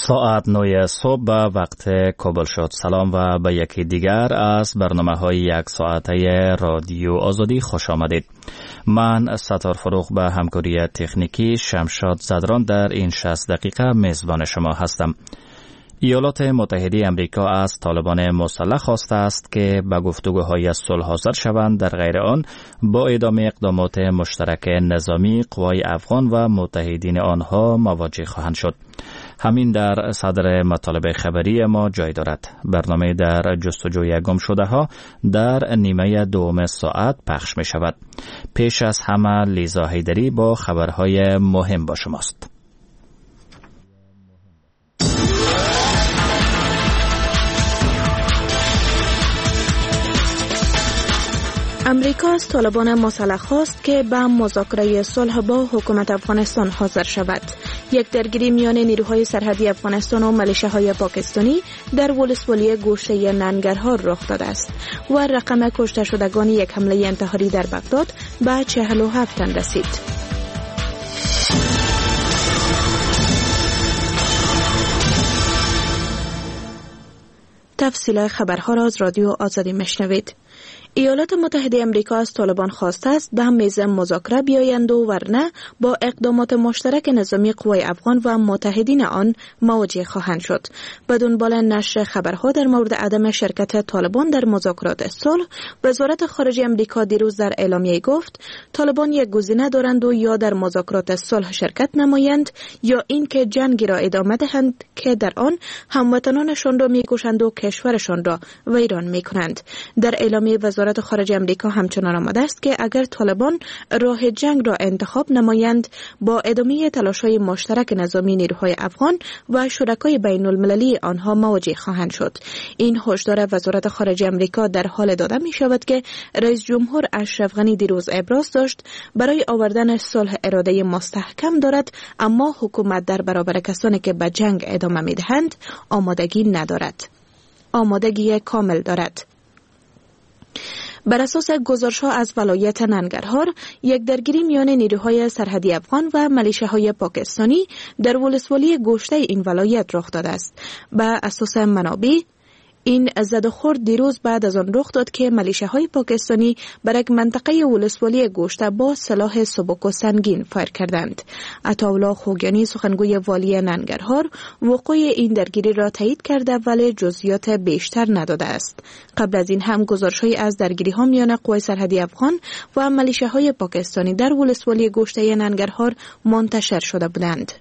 ساعت 9 صبح به وقت کابل شد. سلام و به یکی دیگر از برنامه‌های یک ساعته رادیو آزادی خوش آمدید. من ستار فروغ به همکاری تکنیکی شمشاد زدران در این 60 دقیقه میزبان شما هستم. ایالات متحده امریکا از طالبان مسلح خواسته است که به گفتگوهای صلح حاضر شوند، در غیر آن با ادامه اقدامات مشترک نظامی قوای افغان و متحدین آنها مواجه خواهند شد. همین در صدر مطالب خبری ما جای دارد. برنامه در جستجوی گم شده ها در نیمه دوم ساعت پخش می شود. پیش از همه لیزا حیدری با خبرهای مهم با شماست. امریکا از طالبان مسلح خواست که به مذاکره صلح با حکومت افغانستان حاضر شود. یک درگیری میان نیروهای سرحدی افغانستان و ملیشه‌های پاکستانی در ولسوالی گوشه ننگرهار رخ داده است و رقم کشته شدگان یک حمله انتحاری در بغداد به 47 تن رسید. تفصیل خبرها را از رادیو آزادی میشنوید. ایالات متحده امریکا از طالبان خواسته است به میز مذاکره بیایند و ورنه با اقدامات مشترک نظامی قوای افغان و متحدین آن مواجه خواهند شد. به دنبال نشر خبرها در مورد عدم شرکت طالبان در مذاکرات صلح، وزارت خارجه امریکا دیروز در اعلامیه گفت طالبان یک گزینه دارند و یا در مذاکرات صلح شرکت نمایند یا اینکه جنگی را ادامه دهند که در آن هموطنانشان را میکشند و کشورشان را ویران میکنند. در اعلامیه وزارت خارجه امریکا همچنان آمده است که اگر طالبان راه جنگ را انتخاب نمایند، با ادامه تلاش‌های مشترک نظامی نیروهای افغان و شرکای بین المللی آنها مواجه خواهند شد. این هشدار وزارت خارجه امریکا در حال داده می شود که رئیس جمهور اشرف غنی دیروز ابراز داشت برای آوردن صلح اراده مستحکم دارد، اما حکومت در برابر کسانی که به جنگ ادامه می دهند آمادگی کامل دارد. بر اساس گزارش‌ها از ولایت ننگرهار، یک درگیری میان نیروهای سرحدی افغان و ملیشه‌های پاکستانی در ولسوالی گوشته این ولایت رخ داده است. بر اساس منابع، این زد و خورد دیروز بعد از آن رخ داد که ملیشه‌های پاکستانی بر یک منطقه ولسوالی گوشته با سلاح سبک و سنگین فایر کردند. عطاالله خوگیانی سخنگوی والی ننگرهار وقوع این درگیری را تایید کرده ولی جزئیات بیشتر نداده است. قبل از این هم گزارش‌هایی از درگیری‌ها میان قوای سرحدی افغان و ملیشه‌های پاکستانی در ولسوالی گوشته ننگرهار منتشر شده بودند.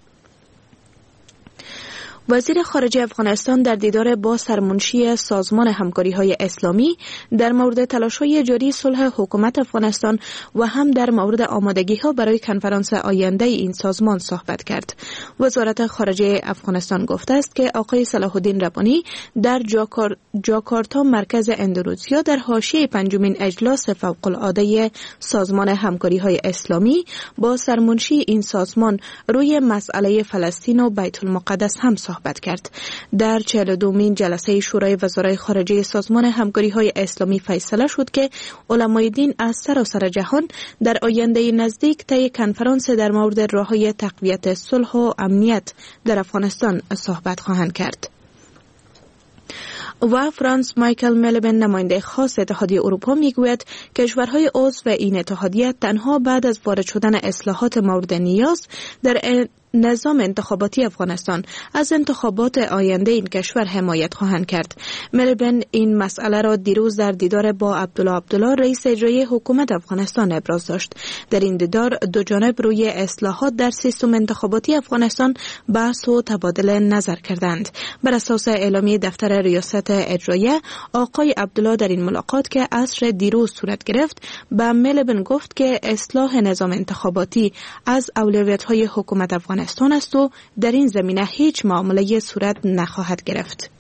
وزیر خارجه افغانستان در دیدار با سرمنشی سازمان همکاری‌های اسلامی در مورد تلاش‌های جاری صلح حکومت افغانستان و هم در مورد آمادگی‌ها برای کنفرانس آینده این سازمان صحبت کرد. وزارت خارجه افغانستان گفته است که آقای صلاح الدین ربانی در جاکارتا مرکز اندونزیا در حاشیه پنجمین اجلاس فوق‌العاده سازمان همکاری‌های اسلامی با سرمنشی این سازمان روی مسئله فلسطین و بیت المقدس هم صحبت کرد. در 42مین جلسه شورای وزرای خارجه سازمان همکاری‌های اسلامی فیصله شد که علمای دین از سراسر جهان در آینده نزدیک طی کنفرانس در مورد راه‌های تقویت صلح و امنیت در افغانستان صحبت خواهند کرد. و فرانس مایکل ملبن نماینده خاص اتحادیه اروپا میگوید کشورهای عضو این اتحادیه تنها بعد از وارد شدن اصلاحات مورد نیاز در نظام انتخاباتی افغانستان از انتخابات آینده این کشور حمایت خواهند کرد. ملبن این مسئله را دیروز در دیدار با عبدالله رئیس اجرایی حکومت افغانستان ابراز داشت. در این دیدار دو جانب روی اصلاحات در سیستم انتخاباتی افغانستان بحث و تبادل نظر کردند. بر اساس اعلامیه دفتر ریاست اجراییه، آقای عبدالله در این ملاقات که عصر دیروز صورت گرفت به ملبن گفت که اصلاح نظام انتخاباتی از اولویت‌های حکومت افغانستان است و در این زمینه هیچ معامله صورت نخواهد گرفت.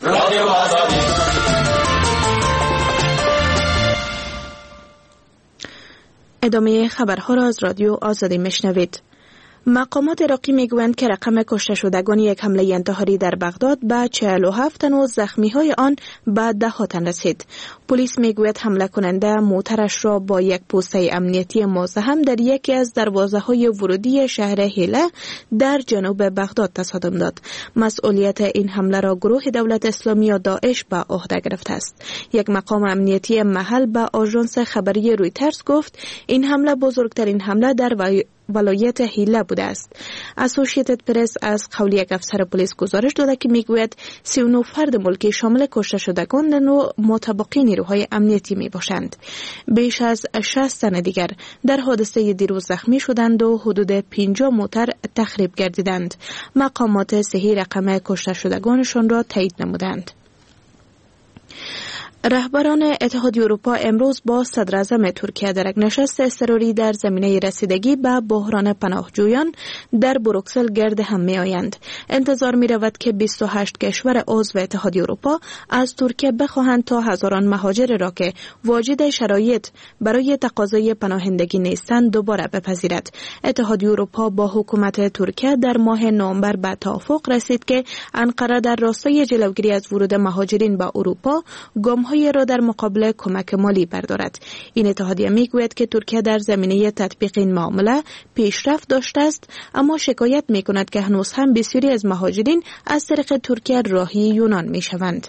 ادامه خبرها را از رادیو آزادی میشنوید. مقامات عراقی میگویند که رقم کشته شدگان یک حمله انتحاری در بغداد به 47 تن و زخمی‌های آن به 10 تن رسید. پلیس میگوید حمله کننده موترش را با یک پوسته امنیتی مزاحم در یکی از دروازه‌های ورودی شهر هیله در جنوب بغداد تصادم داد. مسئولیت این حمله را گروه دولت اسلامی یا داعش به عهده گرفته است. یک مقام امنیتی محل به آژانس خبری رویترز گفت این حمله بزرگترین حمله در ولایت هیله بوده است. اسوسییتد پرس از قول یک افسر پلیس گزارش داده که میگوید 39 فرد ملکی شامل کشته شدگان و متبقی نیروهای امنیتی می باشند. بیش از 60 تن دیگر در حادثه دیروز زخمی شدند و حدود 50 موتر تخریب گردیدند. مقامات صحیح رقم کشته شدگانشان را تایید نمودند. رهبران اتحادیه اروپا امروز با صدر اعظم ترکیه در یک نشست اضطراری در زمینه رسیدگی به بحران پناهجویان در بروکسل گرد هم می آیند. انتظار می رود که 28 کشور عضو اتحادیه اروپا از ترکیه بخواهند تا هزاران مهاجر را که واجد شرایط برای تقاضای پناهندگی نیستند دوباره بپذیرد. اتحادیه اروپا با حکومت ترکیه در ماه نوامبر به توافق رسید که انقره در راستای جلوگیری از ورود مهاجرین به اروپا های را در مقابل کمک مالی بردارد. این اتحادیه میگوید که ترکیه در زمینه تطبیق این معامله پیشرفت داشته است، اما شکایت میکند که هنوز هم بسیاری از مهاجرین از طریق ترکیه راهی یونان میشوند.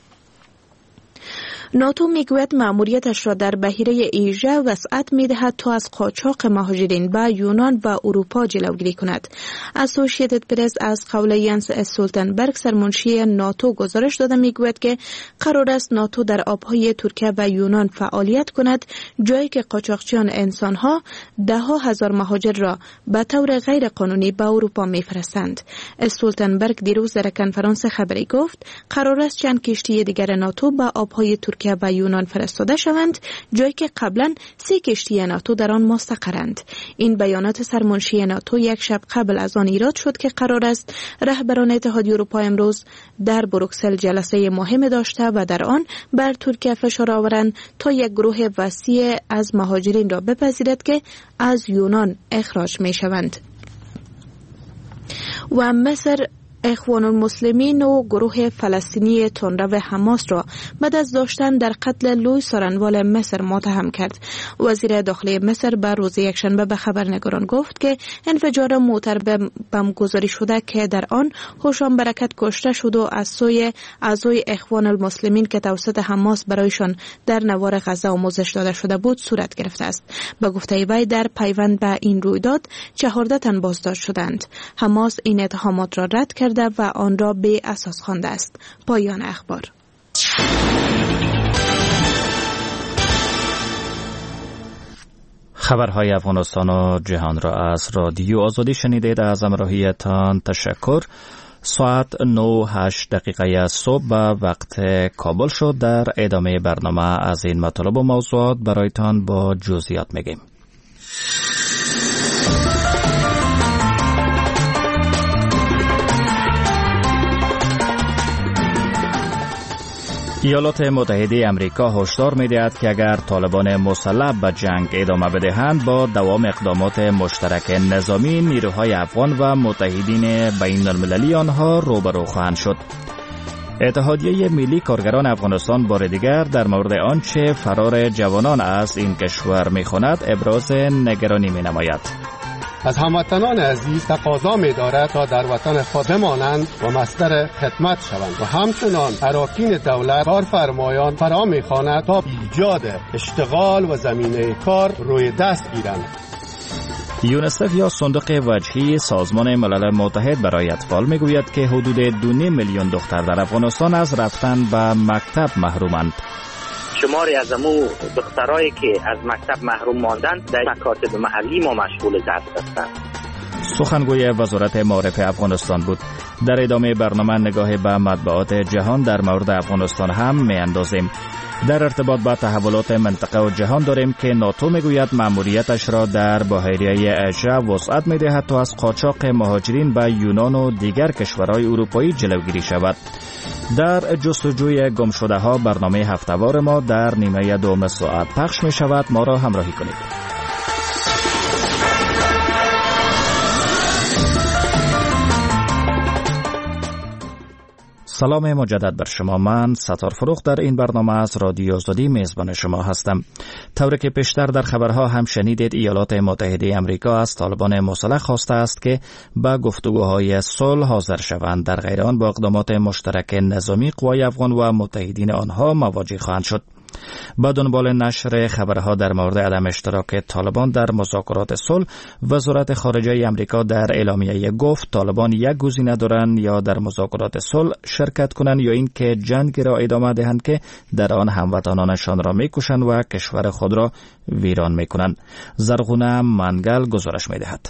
ناتو میگوید مأموریتش را در بحیره ایژه وسعت میدهد تا از قاچاق مهاجرین به یونان و اروپا جلوگیری کند. اسوسییتد پرس از قول ینس استولتنبرگ سرمنشی ناتو گزارش داده میگوید که قرار است ناتو در آبهای ترکیه و یونان فعالیت کند، جایی که قاچاقچیان انسانها 10,000 مهاجر را به طور غیر قانونی به اروپا میفرستند. استولتنبرگ دیروز در کنفرانس خبری گفت قرار است چند کشتی دیگر ناتو به آبهای ترکیه و یونان فرستاده شوند، جایی که قبلا 3 کشتی ناتو در آن مستقرند. این بیانات سرمنشی ناتو یک شب قبل از آن ایراد شد که قرار است رهبران اتحادیه اروپا امروز در بروکسل جلسه مهم داشته و در آن بر ترکیه فشار آورند تا یک گروه وسیع از مهاجرین را بپذیرد که از یونان اخراج می شوند. و مصر اخوان المسلمین و گروه فلسطینی تندرو حماس را بعد از داشتن در قتل لوی سارنوال مصر متهم کرد. وزیر داخلی مصر بر روز یکشنبه به خبرنگاران گفت که انفجار موتر بمبگذاری شده که در آن هوشام برکت کشته شد و از سوی اعضای اخوان المسلمین که توسط حماس برایشان در نوار غزه آموزش داده شده بود صورت گرفته است. به گفته وی در پیوند به این رویداد 14 تن بازداشت شدند. حماس این اتهامات را رد کرده و آن را به اساس خوانده است. پایان اخبار. خبرهای افغانستان و جهان را از رادیو آزادی شنیدید. از همراهیتان تشکر. ساعت 9:08 صبح به وقت کابل شد. در ادامه برنامه از این مطالب و موضوعات برایتان با جزئیات میگیم. ایالات متحده امریکا هشدار می‌دهد که اگر طالبان مسلح به جنگ ادامه بدهند با دوام اقدامات مشترک نظامی نیروهای افغان و متحدین بین المللی آنها روبرو خواهند شد. اتحادیه ملی کارگران افغانستان بار دیگر در مورد آنچه فرار جوانان از این کشور می‌خواند ابراز نگرانی می‌نماید. از هموطنان عزیز تقاضا می‌دارد تا در وطن خود بمانند و مصدر خدمت شوند و همچنان اراکین دولت کارفرمایان فرا می‌خواند تا ایجاد اشتغال و زمینه کار روی دست گیرند. یونیسف یا صندوق وجهی سازمان ملل متحد برای اطفال میگوید که حدود 2 میلیون دختر در افغانستان از رفتن به مکتب محرومند. شماری از امو دخترایی که از مکتب محروم ماندند در مکاتب محلی ما مشغول درس هستند. سخنگوی وزارت معارف افغانستان بود. در ادامه برنامه نگاه به مطبوعات جهان در مورد افغانستان هم میاندازیم. در ارتباط با تحولات منطقه و جهان داریم که ناتو میگوید مأموریتش را در بحیره ایژه وسعت میدهد تا از قاچاق مهاجرین به یونان و دیگر کشورهای اروپایی جلوگیری شود. در جستجوی گمشده ها برنامه هفته‌وار ما در نیمه دوم ساعت پخش می شود. ما را همراهی کنید. سلام مجدد بر شما. من ستار فروخ در این برنامه از رادیو آزادی میزبان شما هستم. طوری که پیشتر در خبرها هم شنیدید، ایالات متحده آمریکا از طالبان مسلح خواسته است که به گفتگوهای صلح حاضر شوند، در غیر آن با اقدامات مشترک نظامی قوای افغان و متحدین آنها مواجه خواهند شد. با دنبال نشر خبرها در مورد عدم اشتراک طالبان در مذاکرات صلح، وزارت خارجه آمریکا در اعلامیه گفت طالبان یک گزینه دارند: یا در مذاکرات صلح شرکت کنند یا این که جنگی را ادامه دهند که در آن هموطنانشان را میکشند و کشور خود را ویران میکنند. زرغونه منگل گزارش میدهد.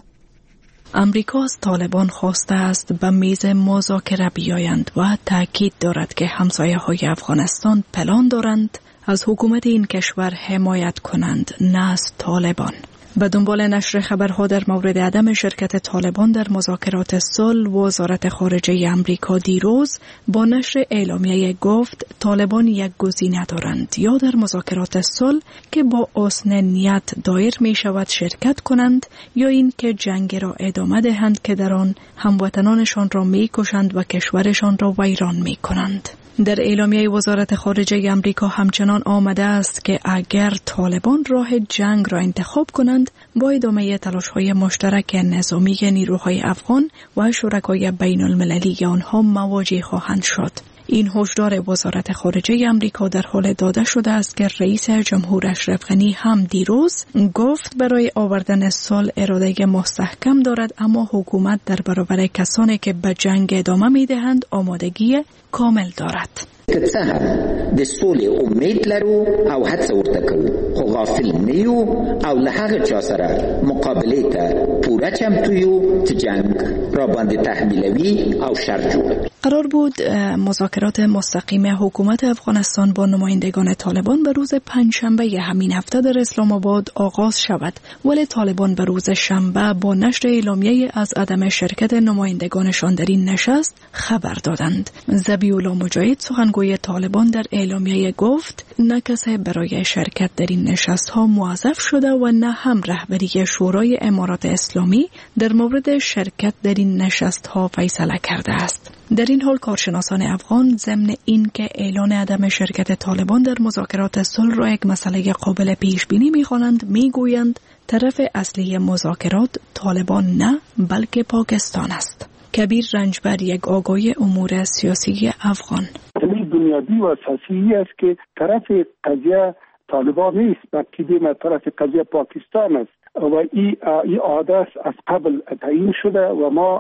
امریکا از طالبان خواسته است به میز مذاکره بیایند و تاکید دارد که همسایه‌های افغانستان پلان دارند از حکومت این کشور حمایت کنند، نه از طالبان. به دنبال نشر خبرها در مورد عدم شرکت طالبان در مذاکرات صلح، وزارت خارجه آمریکا دیروز با نشر اعلامیه گفت طالبان یک گزینه دارند: یا در مذاکرات صلح که با حسن نیت دایر می شود شرکت کنند، یا این که جنگ را ادامه دهند که در آن هموطنانشان را می کشند و کشورشان را ویران می کنند. در اعلامیه وزارت خارجه آمریکا همچنان آمده است که اگر طالبان راه جنگ را انتخاب کنند، با ادامه تلاش‌های مشترک نظامی نیروهای افغان و شرکای بین المللی آنها مواجه خواهند شد. این هشدار وزارت خارجه آمریکا در حال داده شده است که رئیس جمهور اشرف غنی هم دیروز گفت برای آوردن صلح اراده مستحکم دارد، اما حکومت در برابر کسانی که به جنگ ادامه می‌دهند آمادگی کامل دارد. که څه هم د سولې امید لرو او هڅه ورته کوو، خو غافل نه یو او له هغه چا سره مقابلې ته پوره چمتو یو چې جنگ را باندې تحمیلوي او شر جوړوي. قرار بود مذاکرات مستقیم حکومت افغانستان با نمایندگان طالبان به روز پنجشنبه همین هفته در اسلام آباد آغاز شود، ولی طالبان به روز شنبه با نشر اعلامیه از عدم شرکت نمایندگانشان در این نشست خبر دادند. ذبیح‌الله مجاهد سخنگوی طالبان در اعلامیه گفت نه کسی برای شرکت در این نشست‌ها موظف شده و نه هم رهبری شورای امارات اسلامی در مورد شرکت در این نشست‌ها فیصله کرده است. در این حال کارشناسان افغان ضمن این که اعلان عدم شرکت طالبان در مذاکرات صلح را یک مسئله قابل پیش بینی می‌خوانند، میگویند طرف اصلی مذاکرات طالبان نه بلکه پاکستان است. کبیر رنجبر، یک آگوی امور سیاسی افغان: بنیادی و اساسی است که طرف قضیه طالبان نیست، بلکه طرف قضیه پاکستان است و این عادت از قبل تعیین شده و ما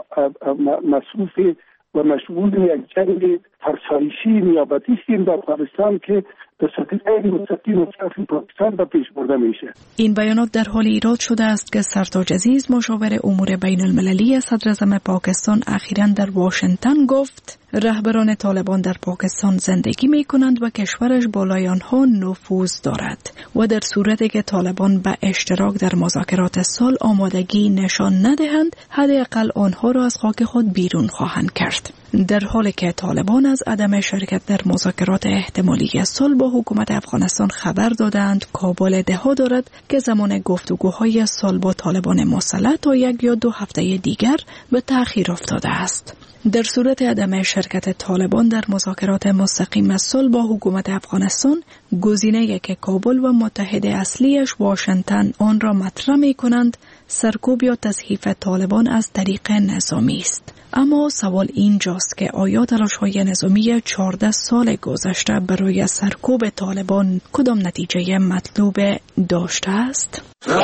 مصروف و مشغول یک جنگ فرسایشی نیابتی هستیم در افغانستان که به صورت غیر مستقیم از طرف پاکستان به پیش برده میشه. این بیانات در حال ایراد شده است که سرتاج عزیز، مشاور امور بین المللی صدر اعظم پاکستان، اخیراً در واشنگتن گفت رهبران طالبان در پاکستان زندگی می کنند و کشورش بالای آنها نفوذ دارد و در صورتی که طالبان به اشتراک در مذاکرات صلح آمادگی نشان ندهند، حداقل آنها را از خاک خود بیرون خواهند کرد. در حالی که طالبان از عدم شرکت در مذاکرات احتمالی صلح با حکومت افغانستان خبر دادند، کابل ادعا دارد که زمان گفتگوهای صلح با طالبان مسلح تا 1 یا 2 هفته دیگر به تأخیر افتاده است. در صورت عدم شرکت طالبان در مذاکرات مستقیم صلح با حکومت افغانستان، گزینه‌ای که کابل و متحد اصلیش واشنگتن آن را مطرح می‌کنند، سرکوب یا تضعیف طالبان از طریق نظامی است. اما سوال اینجاست که آیا تلاش‌های نظامی 14 سال گذشته برای سرکوب طالبان کدام نتیجه مطلوب داشته است؟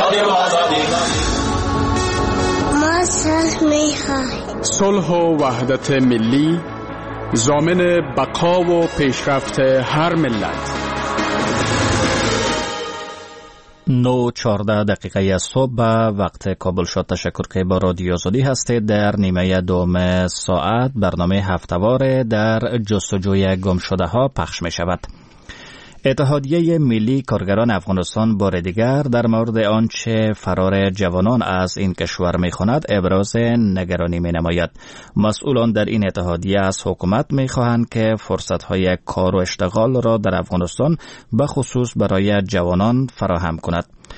ما صلح می‌خواهیم. صلح و وحدت ملی ضامن بقا و پیشرفت هر ملت. 9:14 صبح وقت کابل شد. تشکر که با رادیو آزادی هستید. در نیمه دوم ساعت برنامه هفته‌وار در جستجوی گم شده ها پخش می شود. اتحادیه ملی کارگران افغانستان بار دیگر در مورد آنچه فرار جوانان از این کشور می‌خواند ابراز نگرانی می‌نماید. مسئولان در این اتحادیه از حکومت می‌خواهند که فرصت‌های کار و اشتغال را در افغانستان به خصوص برای جوانان فراهم کند.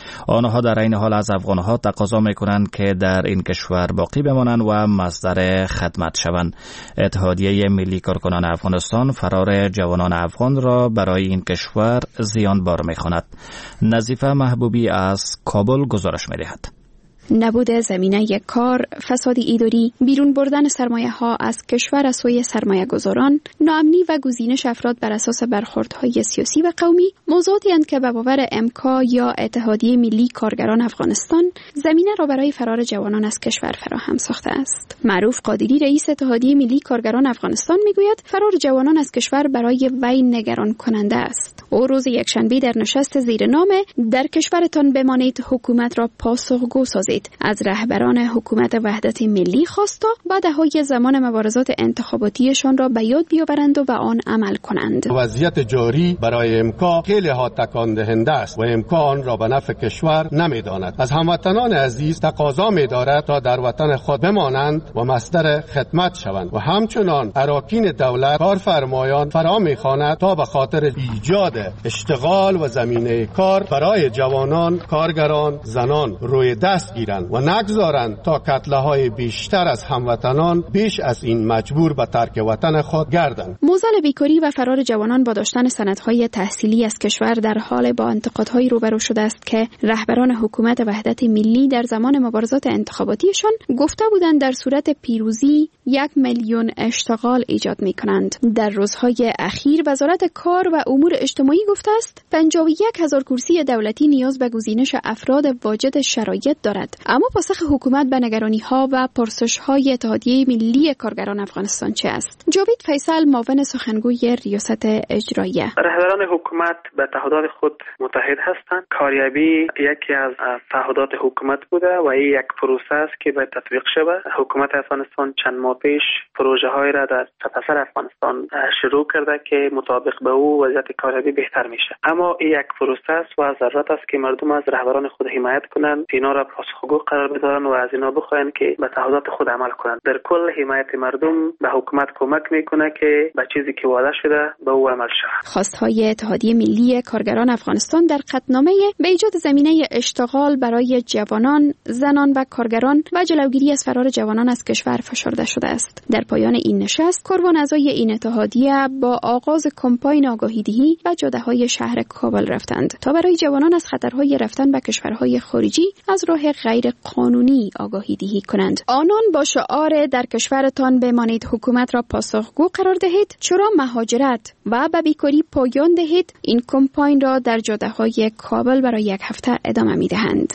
آنها در این حال از افغانها تقاضا میکنند که در این کشور باقی بمانند و مصدر خدمت شوند. اتحادیه ملی کارکنان افغانستان فرار جوانان افغان را برای این کشور زیانبار می‌خواند. نظیفه محبوبی از کابل گزارش می‌دهد. نبود زمینه کار، فساد اداری، بیرون بردن سرمایه ها از کشور از سوی سرمایه گذاران، ناامنی و گزینش افراد بر اساس برخوردهای سیاسی و قومی موضوعاتی اند که به باور امکا یا اتحادیه ملی کارگران افغانستان زمینه را برای فرار جوانان از کشور فراهم ساخته است. معروف قادری رئیس اتحادیه ملی کارگران افغانستان میگوید فرار جوانان از کشور برای وی نگران کننده است. او روز یکشنبه در نشست زیرنام در کشورتان بمانید حکومت را پاسخگو سازید از رهبران حکومت وحدت ملی خواست تا بعدهای زمان مبارزات انتخاباتیشان را به یاد بیاورند و به آن عمل کنند. وضعیت جاری برای امکا خیلی ها تکان دهنده است و امکا آن را به نفع کشور نمی‌داند. از هموطنان عزیز تقاضا می‌دارد تا در وطن خود بمانند و مصدر خدمت شوند و همچنان اراکین دولت کارفرمایان فرا می‌خواند تا به خاطر ایجاد اشتغال و زمینه کار برای جوانان، کارگران، زنان روی دست گیرند و نگذارند تا کتله‌های بیشتر از هموطنان بیش از این مجبور به ترک وطن خود گردند. موزل بیکاری و فرار جوانان با داشتن سندهای تحصیلی از کشور در حال با انتقادهای روبرو شده است که رهبران حکومت وحدت ملی در زمان مبارزات انتخاباتیشان گفته بودند در صورت پیروزی 1,000,000 اشتغال ایجاد می‌کنند. در روزهای اخیر وزارت کار و امور اجتماعی گفته است 51,000 کرسی دولتی نیاز به گزینش افراد واجد شرایط دارد. اما پاسخ حکومت به نگرانی‌ها و پرسش‌های اتحادیه ملی کارگران افغانستان چه است؟ جاوید فیصل، معاون سخنگوی ریاست اجراییه: رهبران حکومت به تعهدات خود متحد هستند. کاریابی یکی از تعهدات حکومت بوده و این یک پروسه است که باید تطبیق شود. حکومت افغانستان چند ماه پیش پروژه‌های را در سرتاسر افغانستان شروع کرده که مطابق به او وضعیت کاریابی بهتر میشه. اما این یک پروسه است و ضرورت است که مردم از رهبران خود حمایت کنند، اینا را پاسخگو قرار بدهند و از اینا بخواهند که به تعهدات خود عمل کنند. در کل حمایت مردم به حکومت کمک میکنه که به چیزی که وعده شده به او عمل شود. خواستهای اتحادیه ملی کارگران افغانستان در قطعنامه به ایجاد زمینه اشتغال برای جوانان، زنان و کارگران و جلوگیری از فرار جوانان از کشور فشرده شده است. در پایان این نشست کاروان اعضای این اتحادیه با آغاز کمپاین آگاهی‌دهی و جاده‌های شهر کابل رفتند تا برای جوانان از خطرهای رفتن به کشورهای خارجی از راه غیر قانونی آگاهی‌دهی کنند. آنان با شعار در کشورتان بمانید حکومت را پاسخگو قرار دهید، چرا مهاجرت و به بیکاری پایان دهید، این کمپاین را در جاده‌های کابل برای 1 هفته ادامه می‌دهند.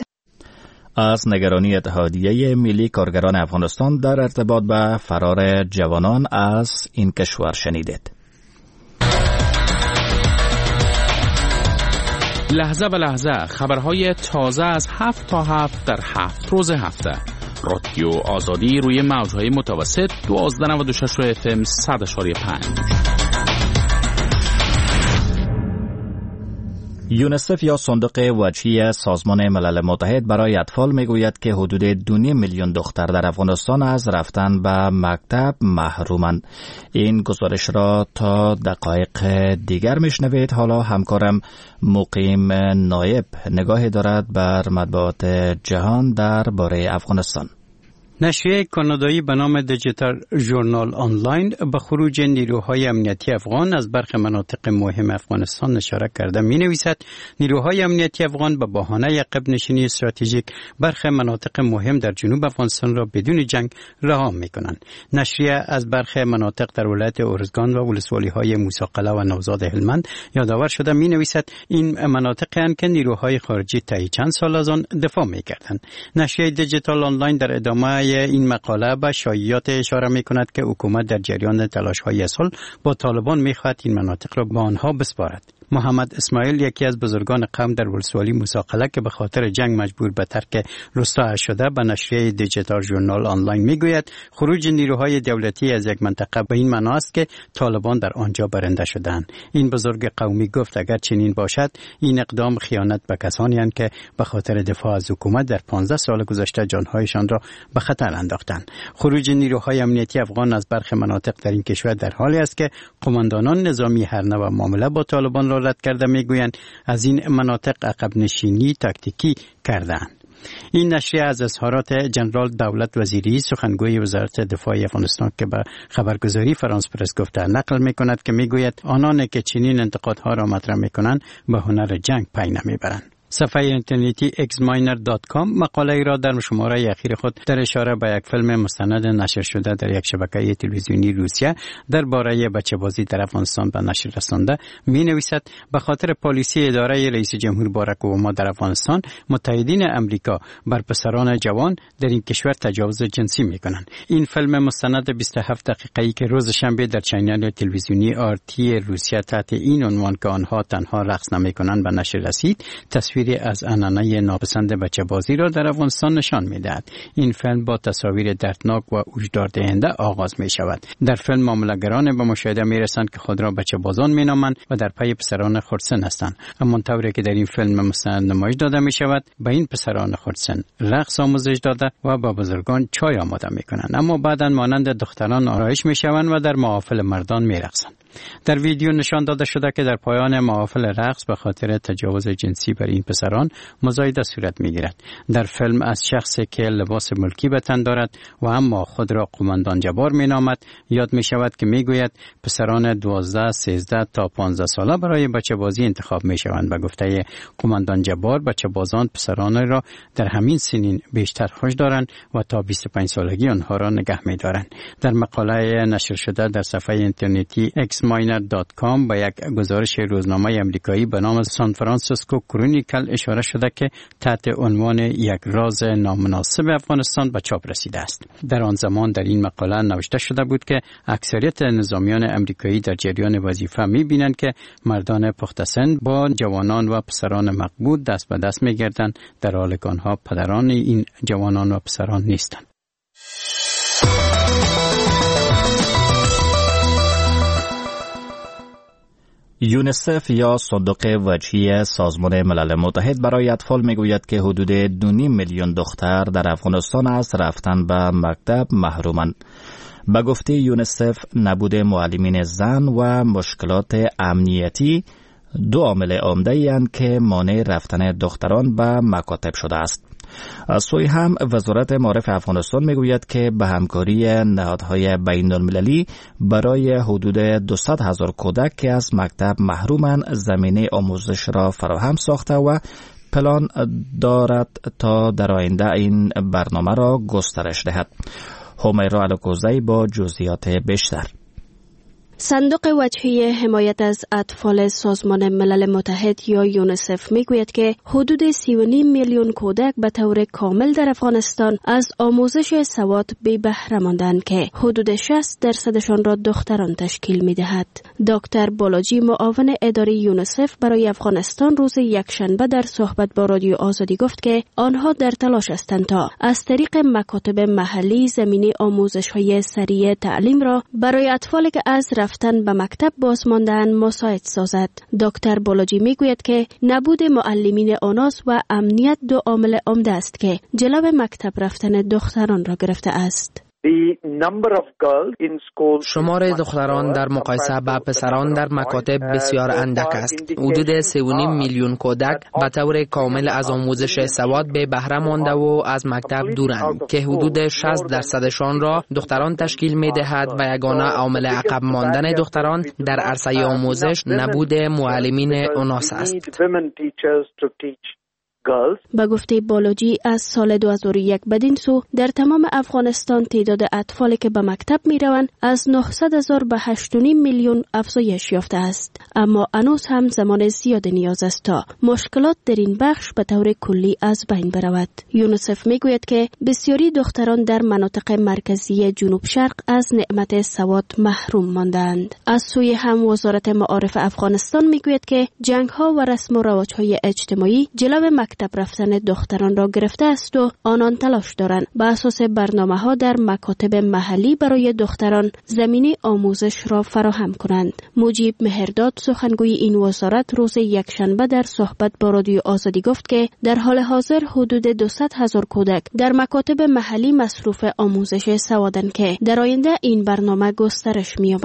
از نگرانی اتحادیه ملی کارگران افغانستان در ارتباط به فرار جوانان از این کشور شنیدید. لحظه به لحظه خبرهای تازه از 7 تا 7 در 7 روز هفته. رادیو آزادی روی موجهای متوسط 1296 FM 100.5. یونیسف یا صندوق وجهی سازمان ملل متحد برای اطفال میگوید که حدود 2 میلیون دختر در افغانستان از رفتن به مکتب محرومند. این گزارش را تا دقایق دیگر میشنوید. حالا همکارم مقیم نایب نگاهی دارد بر مطبوعات جهان درباره افغانستان. نشریه کانادایی به نام دیجیتال ژورنال آنلاین به خروج نیروهای امنیتی افغان از برخی مناطق مهم افغانستان اشاره کرده می‌نویسد نیروهای امنیتی افغان به بهانه عقب نشینی استراتژیک برخی مناطق مهم در جنوب افغانستان را بدون جنگ رها می‌کنند. نشریه از برخی مناطق در ولایت ارزگان و ولسوالی‌های موسی-قلعه و نوزاد هلمند یادآور شده می‌نویسد این مناطقی هستند که نیروهای خارجی طی چند سال از آن دفاع می‌کردند. نشریه دیجیتال آنلاین در ادامه این مقاله به شایعات اشاره می‌کند که حکومت در جریان تلاش‌های صلح با طالبان می‌خواهد این مناطق را به آنها بسپارد. محمد اسماعیل یکی از بزرگان قوم در ولسوالی موسی-قلعه که به خاطر جنگ مجبور به ترک روستا شده به نشریه دیجیتال ژورنال آنلاین میگوید خروج نیروهای دولتی از یک منطقه به این معنا است که طالبان در آنجا برنده شدند. این بزرگ قومی گفت اگر چنین باشد این اقدام خیانت به کسانی است که به خاطر دفاع از حکومت در 15 سال گذشته جانهایشان را به خطر انداختند. خروج نیروهای امنیتی افغان از برخی مناطق در این کشور در حالی است که قماندانان نظامی هر نوع معامله با طالبان را دلالت کرده میگویند از این مناطق عقب نشینی تاکتیکی کردند. این نشریه از اظهارات جنرال دولت وزیری سخنگوی وزارت دفاع افغانستان که به خبرگزاری فرانس پرس گفته نقل میکند که میگوید آنان که چنین انتقادها را مطرح میکنند به هنر جنگ پی نمیبرند. صفحه اینترنتی xminer.com مقاله ای را در شماره اخیر خود در اشاره به یک فیلم مستند نشر شده در یک شبکه تلویزیونی روسیه درباره بچه‌بازی در افغانستان به نشر رسانده می نویسد به خاطر پالیسی اداره رئیس جمهور باراک اوباما در افغانستان متحدین امریکا بر پسران جوان در این کشور تجاوز جنسی می کنند. این فیلم مستند 27 دقیقه‌ای که روز شنبه در چینل تلویزیونی آرتی روسیه تحت این عنوان که آنها تنها رقص نمی کنند به نشر رسید تصویر از عنعنه ناپسند بچه بازی را در افغانستان نشان می‌دهد. این فیلم با تصاویر دردناک و هشداردهنده آغاز می شود. در فیلم معامله‌گران به مشاهده می‌رسند که خود را بچه بازان می‌نامند و در پی پسران خردسن هستند. اما طوری که در این فیلم مستند نمایش داده می شود به این پسران خردسن رقص آموزش داده و با بزرگان چای آماده می‌کنند، اما بعداً مانند دختران آرایش می‌شوند و در محافل مردان می‌رقصند. در ویدیو نشان داده شده که در پایان محافل رقص به خاطر تجاوز جنسی بر این پسران مزایده صورت می‌گیرد. در فیلم از شخصی که لباس ملکی به تن دارد و اما خود را قماندان جبار می‌نامد یاد می‌شود که می‌گوید پسران 12، 13 تا 15 ساله برای بچه‌بازی انتخاب می‌شوند. به گفته قماندان جبار بچه‌بازان پسران را در همین سنین بیشتر خوش دارند و تا 25 سالگی آنها را نگه می‌دارند. در مقاله نشر شده در صفحه اینترنتی xminer.com با یک گزارش روزنامه آمریکایی به نام سان فرانسیسکو کرونیکل اشاره شده که تحت عنوان یک راز نامناسب افغانستان به چاپ رسیده است. در آن زمان در این مقاله نوشته شده بود که اکثریت نظامیان آمریکایی در جریان وظیفه می‌بینند که مردان پخته سن با جوانان و پسران مقبول دست به دست می‌گردند، در حالی که آنها پدران این جوانان و پسران نیستند. یونیسف یا صندوق وجهی سازمان ملل متحد برای اطفال میگوید که حدود 2.5 میلیون دختر در افغانستان از رفتن به مکتب محرومند. به گفته یونیسف نبود معلمین زن و مشکلات امنیتی دو عامل عمده اند که مانع رفتن دختران به مکاتب شده است. از سوی هم وزارت معارف افغانستان میگوید که به همکاری نهادهای بین المللی برای حدود 200,000 کودک که از مکتب محرومند زمینه آموزش را فراهم ساخته و پلان دارد تا در آینده این برنامه را گسترش دهد. همیرا الکوزی با جزئیات بیشتر. صندوق وجهی حمایت از اطفال سازمان ملل متحد یا یونیسف میگوید که حدود 3.5 میلیون کودک به طور کامل در افغانستان از آموزش سواد بی بهره ماندند که حدود 60% را دختران تشکیل میدهد. دکتر بالاجی معاون اداره یونیسف برای افغانستان روز یکشنبه در صحبت با رادیو آزادی گفت که آنها در تلاش هستند تا از طریق مکاتب محلی زمینه آموزش‌های سریع تعلیم را برای اطفالی که از رفتن به مکتب باز ماندن مساعد سازد. دکتر بالاجی میگوید که نبود معلمین آناس و امنیت دو عامل عمده است که جلو مکتب رفتن دختران را گرفته است. شمار دختران در مقایسه با پسران در مکاتب بسیار اندک است. حدود 3.5 میلیون کودک به طور کامل از آموزش سواد به بهره مانده و از مکتب دورند که حدود 60% را دختران تشکیل می دهد و یگانه عامل عقب ماندن دختران در عرصه آموزش نبود معلمین آناس است. با گفته بالاجی از سال 2001 بدین سو در تمام افغانستان تعداد اطفالی که به مکتب می روند از 900,000 به 8.5 میلیون افزایش یافته است. اما هنوز هم زمان زیاد نیاز است تا مشکلات در این بخش به طور کلی از بین برود. یونیسف می گوید که بسیاری دختران در مناطق مرکزی جنوب شرق از نعمت سواد محروم ماندند. از سوی هم وزارت معارف افغانستان می گوید که جنگ ها و رسم و رواج های اجتماعی جلو مکتب رفتن دختران را گرفته است و آنان تلاش دارند بر اساس برنامه‌ها در مکاتب محلی برای دختران زمینه آموزش را فراهم کنند. مجیب مهرداد سخنگوی این وزارت روز یکشنبه در صحبت با رادیو آزادی گفت که در حال حاضر حدود 200,000 کودک در مکاتب محلی مصروف آموزش سوادند که در آینده این برنامه گسترش می‌یابد.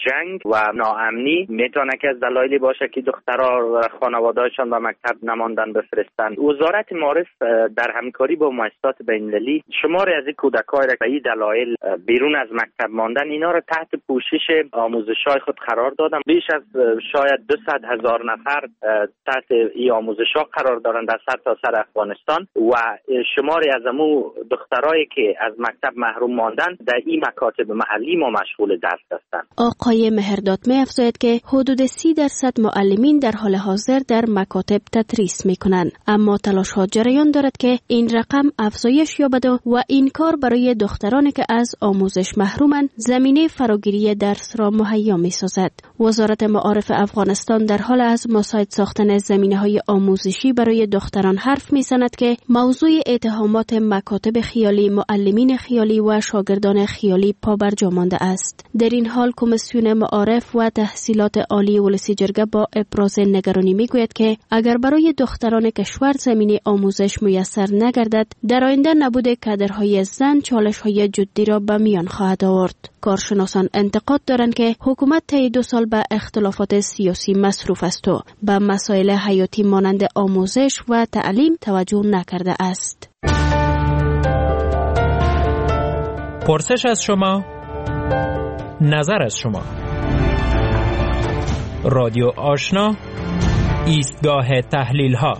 جنگ و ناامنی میتونه که از دلایلی باشه که دخترها و خانواده‌هاشون به مکتب نماندن بفرستن. وزارت معارف در همکاری با مؤسسات بین‌المللی شماری از این کودک‌های را به این دلایل بیرون از مکتب ماندن اینا را تحت پوشش آموزش‌های خود قرار دادن. بیش از شاید 200,000 نفر تحت این آموزش‌ها قرار دارند در سرتاسر افغانستان و شماری از امو دخترایی که از مکتب محروم ماندن در این مکاتب محلی ما مشغول درس هستند. آقای مهرداد می‌افزاید که حدود 30% معلمین در حال حاضر در مکاتب تدریس می‌کنند، اما تلاش‌ها جریان دارد که این رقم افزایش یابد و این کار برای دخترانی که از آموزش محرومند زمینه فراگیری درس را مهیا می‌سازد. وزارت معارف افغانستان در حال از مساعد ساختن زمینه‌های آموزشی برای دختران حرف می‌زند که موضوع اتهامات مکاتب خیالی، معلمین خیالی و شاگردان خیالی پابرجا مانده است. در این حال کمیسیون معارف و تحصیلات عالی ولسی جرگه با ابراز نگرانی میگوید که اگر برای دختران کشور زمینه آموزش میسر نگردد، در آینده نبود کادرهای زن چالش‌های جدی را به میان خواهد آورد. کارشناسان انتقاد دارند که حکومت طی 2 سال به اختلافات سیاسی مصروف است و به مسائل حیاتی مانند آموزش و تعلیم توجه نکرده است. پرسش از شما، نظر از شما. رادیو آشنا، ایستگاه تحلیل ها.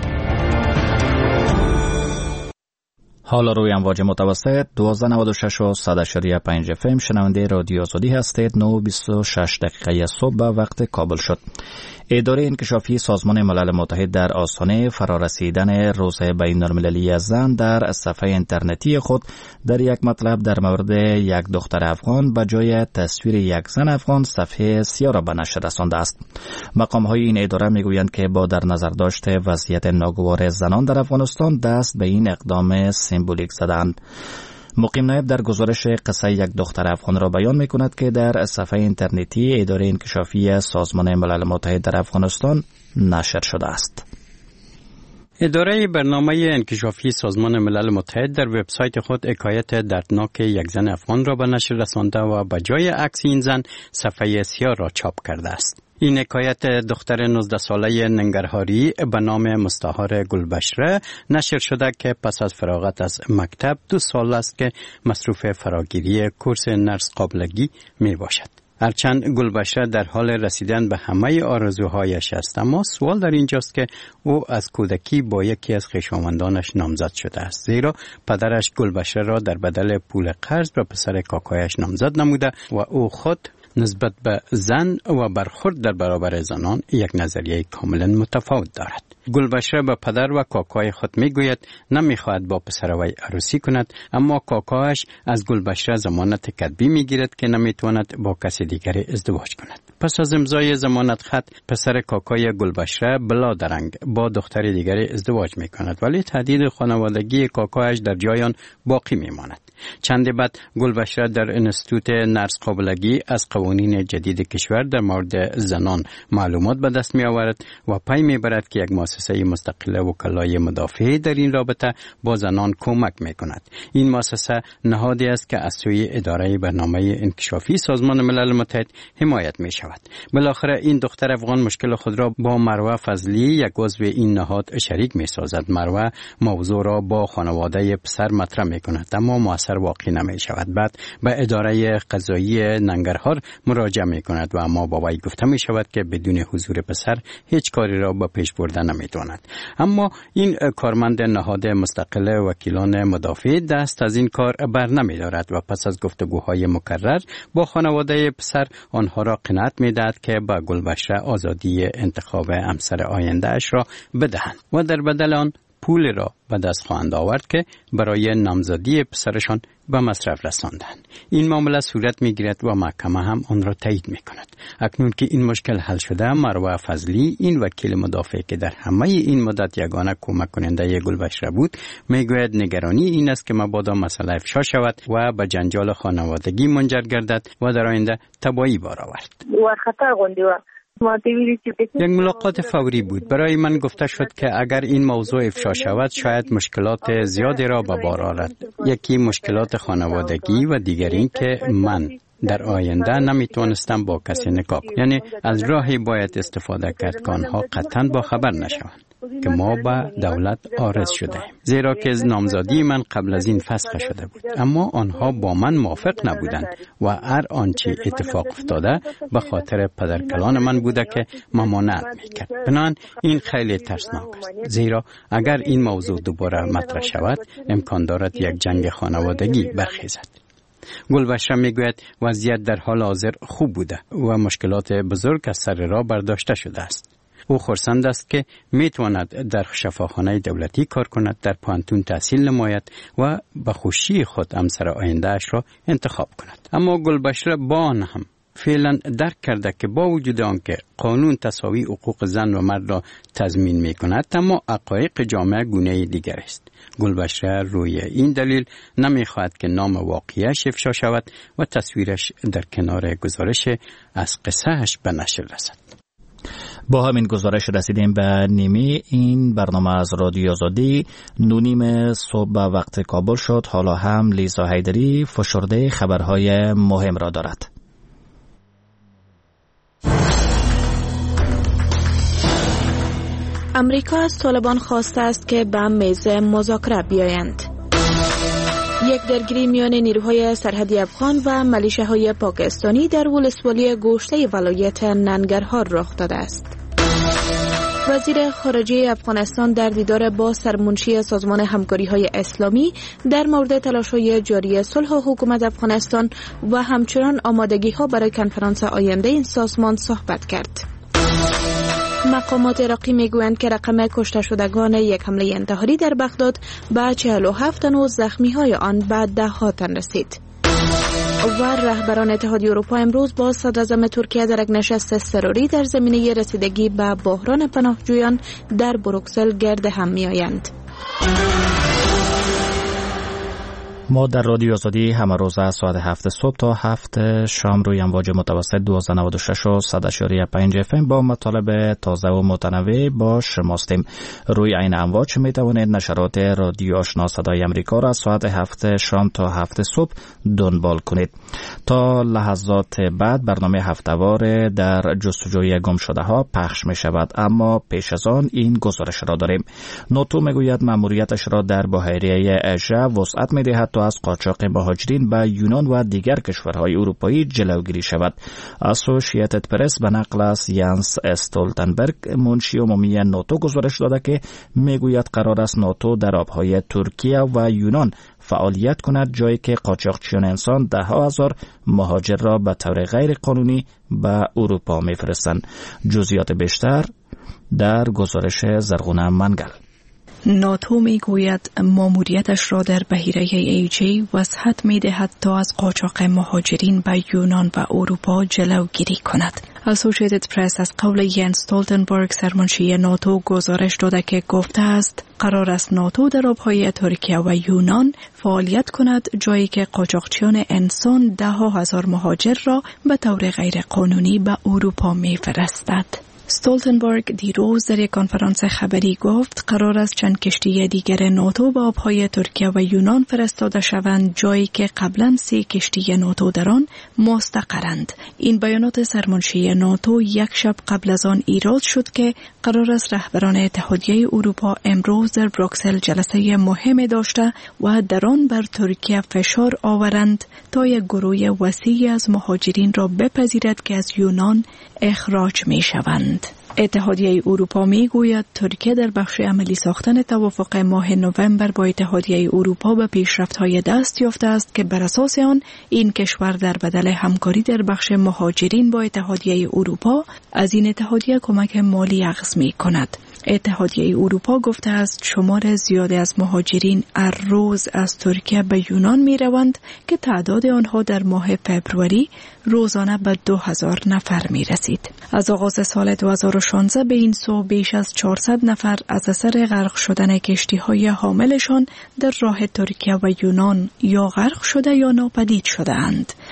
حالا روی امواج متوسط 1296 و 100.5 FM شنونده رادیو آزادی هستید. 9:26 دقیقه صبح به وقت کابل شد. اداره انکشافی سازمان ملل متحد در آستانه فرارسیدن روز بین‌المللی زن در صفحه اینترنتی خود در یک مطلب در مورد یک دختر افغان به جای تصویر یک زن افغان صفحه سیاه را به نشر رسانده است. مقام‌های این اداره میگویند که با در نظر داشته وضعیت ناگوار زنان در افغانستان دست به این اقدام سمبولیک زدند. مقیم نایب در گزارش قصه یک دختر افغان را بیان می کند که در صفحه اینترنتی اداره انکشافی سازمان ملل متحد در افغانستان نشر شده است. اداره برنامه انکشافی سازمان ملل متحد در وبسایت خود حکایت دردناک یک زن افغان را به نشر رسانده و به جای عکس این زن صفحه سیاه را چاپ کرده است. این حکایت دختر 19 ساله ننگرهاری به نام مستعار گلبشره نشر شده که پس از فراغت از مکتب 2 سال است که مصروف فراگیری کورس نرس قابلگی می باشد. هرچند گلبشره در حال رسیدن به همه آرزوهایش است، اما سوال در اینجاست که او از کودکی با یکی از خویشاوندانش نامزد شده است، زیرا پدرش گلبشره را در بدل پول قرض به پسر کاکایش نامزد نموده و او خود نسبت به زن و برخورد در برابر زنان یک نظریه کاملا متفاوت دارد. گلبشره به پدر و کاکای خود میگوید نمیخواهد با پسر وی عروسی کند، اما کاکایش از گلبشره ضمانت کتبی میگیرد که نمیتواند با کسی دیگری ازدواج کند. پس از امضای ضمانت خط، پسر کاکای گلبشره بلا درنگ با دختر دیگری ازدواج میکند، ولی تهدید خانوادگی کاکایش در جایان باقی میماند. چند بعد گلبشره در انستیتوت نرس قابلگی از قوانین جدید کشور در مورد زنان معلومات به دست می آورد و پی می برد که یک مؤسسه مستقل وکلای مدافع در این رابطه با زنان کمک می کند. این مؤسسه نهادی است که از سوی اداره برنامه انکشافی سازمان ملل متحد حمایت می شود. بالاخره این دختر افغان مشکل خود را با مروه فضلی، یک عضو این نهاد، شریک می سازد. مروه موضوع را با خانواده پسر مطرح می کند، اما مؤثر واقع نمی شود. بعد به اداره قضایی ننگرهار مراجعه می کند و اما با وی گفته می شود که بدون حضور پسر هیچ کاری را به پیش بردن نمی تواند. اما این کارمند نهاد مستقل وکیلان مدافع دست از این کار بر نمی دارد و پس از گفتگوهای مکرر با خانواده پسر آنها را قناعت می دهد که با گلبشره آزادی انتخاب همسر آینده اش را بدهند و در بدل آن پول را به دست خواهند آورد که برای نامزدی پسرشان به مصرف رساندند. این معامله صورت میگیرد و محکمه هم آن را تایید میکند. اکنون که این مشکل حل شده، مروه فضلی، این وکیل مدافع که در همه این مدت یگانه کمک کننده گلبشره بود، میگوید نگرانی این است که مبادا مسئله افشا شود و به جنجال خانوادگی منجر گردد و در آینده تباهی بار آورد. یک ملاقات فوری بود. برای من گفته شد که اگر این موضوع افشا شود شاید مشکلات زیادی را به بار آورد. یکی مشکلات خانوادگی و دیگر این که من در آینده نمیتونستن با کسی نکاح کنند. یعنی از راهی باید استفاده کرد که آنها قطعا با خبر نشوند که ما به دولت عارض شده ایم. زیرا که نامزادی من قبل از این فسخ شده بود، اما آنها با من موافق نبودند و هر آنچه اتفاق افتاده به خاطر پدرکلان من بوده که ممانعت میکرد. بنابراین این خیلی ترسناک است، زیرا اگر این موضوع دوباره مطرح شود امکان دارد یک جنگ خانوادگی برخیزد. گلبشره میگوید وضعیت در حال حاضر خوب بوده و مشکلات بزرگ از سر راه برداشته شده است. او خرسند است که میتواند در شفاخانه دولتی کار کند، در پانتون تحصیل نماید و به خوشی خود همسر آینده‌اش را انتخاب کند. اما گلبشره با آن هم فعلا درک کرده که با وجود آنکه قانون تساوی حقوق زن و مرد را تضمین میکند، اما حقایق جامعه گونه دیگر است. گلبشره روی این دلیل نمیخواهد که نام واقعیش افشا شود و تصویرش در کنار گزارش از قصهش به نشر رسد. با همین گزارش رسیدیم به نیمه این برنامه از رادیو آزادی. 9:30 صبح به وقت کابل شد. حالا هم لیزا حیدری فشرده خبرهای مهم را دارد. امریکا از طالبان خواسته است که به میز مذاکره بیایند. یک درگیری میان نیروهای سرحدی افغان و ملیشه‌های پاکستانی در ولسوالی گوشته ولایت ننگرهار رخ داده است. وزیر خارجه افغانستان در دیدار با سرمنشی سازمان همکاری‌های اسلامی در مورد تلاش‌های جاری صلح و حکومت افغانستان و همچنان آمادگی‌ها برای کنفرانس آینده این سازمان صحبت کرد. مقامات عراقی میگویند که رقم کشته شدگان یک حمله انتحاری در بغداد به 47 تن و زخمی‌های آن به 10 تن رسید. و رهبران اتحادیه اروپا امروز با صدراعظم ترکیه در یک نشست اضطراری در زمینه رسیدگی به بحران پناهجویان در بروکسل گرد هم می‌آیند. ما در رادیو آزادی همه روز از ساعت 7 صبح تا 7 شام روی امواج متوسط 1296 و 100.5 FM با مطالب تازه و متنوع با شماستیم. روی این امواج می توانید نشرات رادیو آشنا صدای امریکا را از ساعت 7 شام تا 7 صبح دنبال کنید. تا لحظات بعد برنامه هفته‌وار در جستجوی گم شده ها پخش می شود، اما پیش از آن این گزارش را داریم. ناتو میگوید مأموریتش را در بحیره اژه وسعت می دهد تا از قاچاق مهاجرین به یونان و دیگر کشورهای اروپایی جلوگیری شود. اسوسییتد پرس به نقل از یانس استولتنبرگ منشی عمومی ناتو گزارش داده که میگوید قرار است ناتو در آبهای ترکیه و یونان فعالیت کند، جایی که قاچاقچیان انسان 10,000 مهاجر را به طور غیر قانونی به اروپا میفرستند. جزئیات بیشتر در گزارش زرغونه منگل. ناتو میگوید ماموریتش را در بحیره ایجی وسعت میدهد تا از قاچاق مهاجرین به یونان و اروپا جلوگیری کند. اسوسییتد پرس از قول یانس استولتنبرگ سرمنشی ناتو گزارش داده که گفته است قرار است ناتو در آبهای ترکیه و یونان فعالیت کند، جایی که قاچاقچیان انسان 10,000 مهاجر را به طور غیر قانونی به اروپا میفرستد. استولتنبرگ دیروز در یک کنفرانس خبری گفت قرار است چند کشتی دیگر ناتو به آبهای ترکیه و یونان فرستاده شوند، جایی که قبلا 3 کشتی ناتو در آن مستقرند. این بیانات سرمنشی ناتو یک شب قبل از آن ایراد شد که قرار است رهبران اتحادیه اروپا امروز در بروکسل جلسه مهم داشته و در آن بر ترکیه فشار آورند تا یک گروه وسیعی از مهاجرین را بپذیرد که از یونان اخراج می شوند. اتحادیه اروپا می گوید ترکیه در بخش عملی ساختن توافق ماه نوامبر با اتحادیه اروپا به پیشرفت‌های دست یافته است که بر اساس آن این کشور در بدل همکاری در بخش مهاجرین با اتحادیه اروپا از این اتحادیه کمک مالی اخذ می کند. اتحادیه اروپا گفته است شمار زیادی از مهاجرین هر روز از ترکیه به یونان می روند که تعداد آنها در ماه فبروری روزانه به 2,000 نفر می رسید. از آغاز سال 2016 به این سو بیش از 400 نفر از اثر غرق شدن کشتی‌های حاملشان در راه ترکیه و یونان یا غرق شده یا ناپدید شده اند.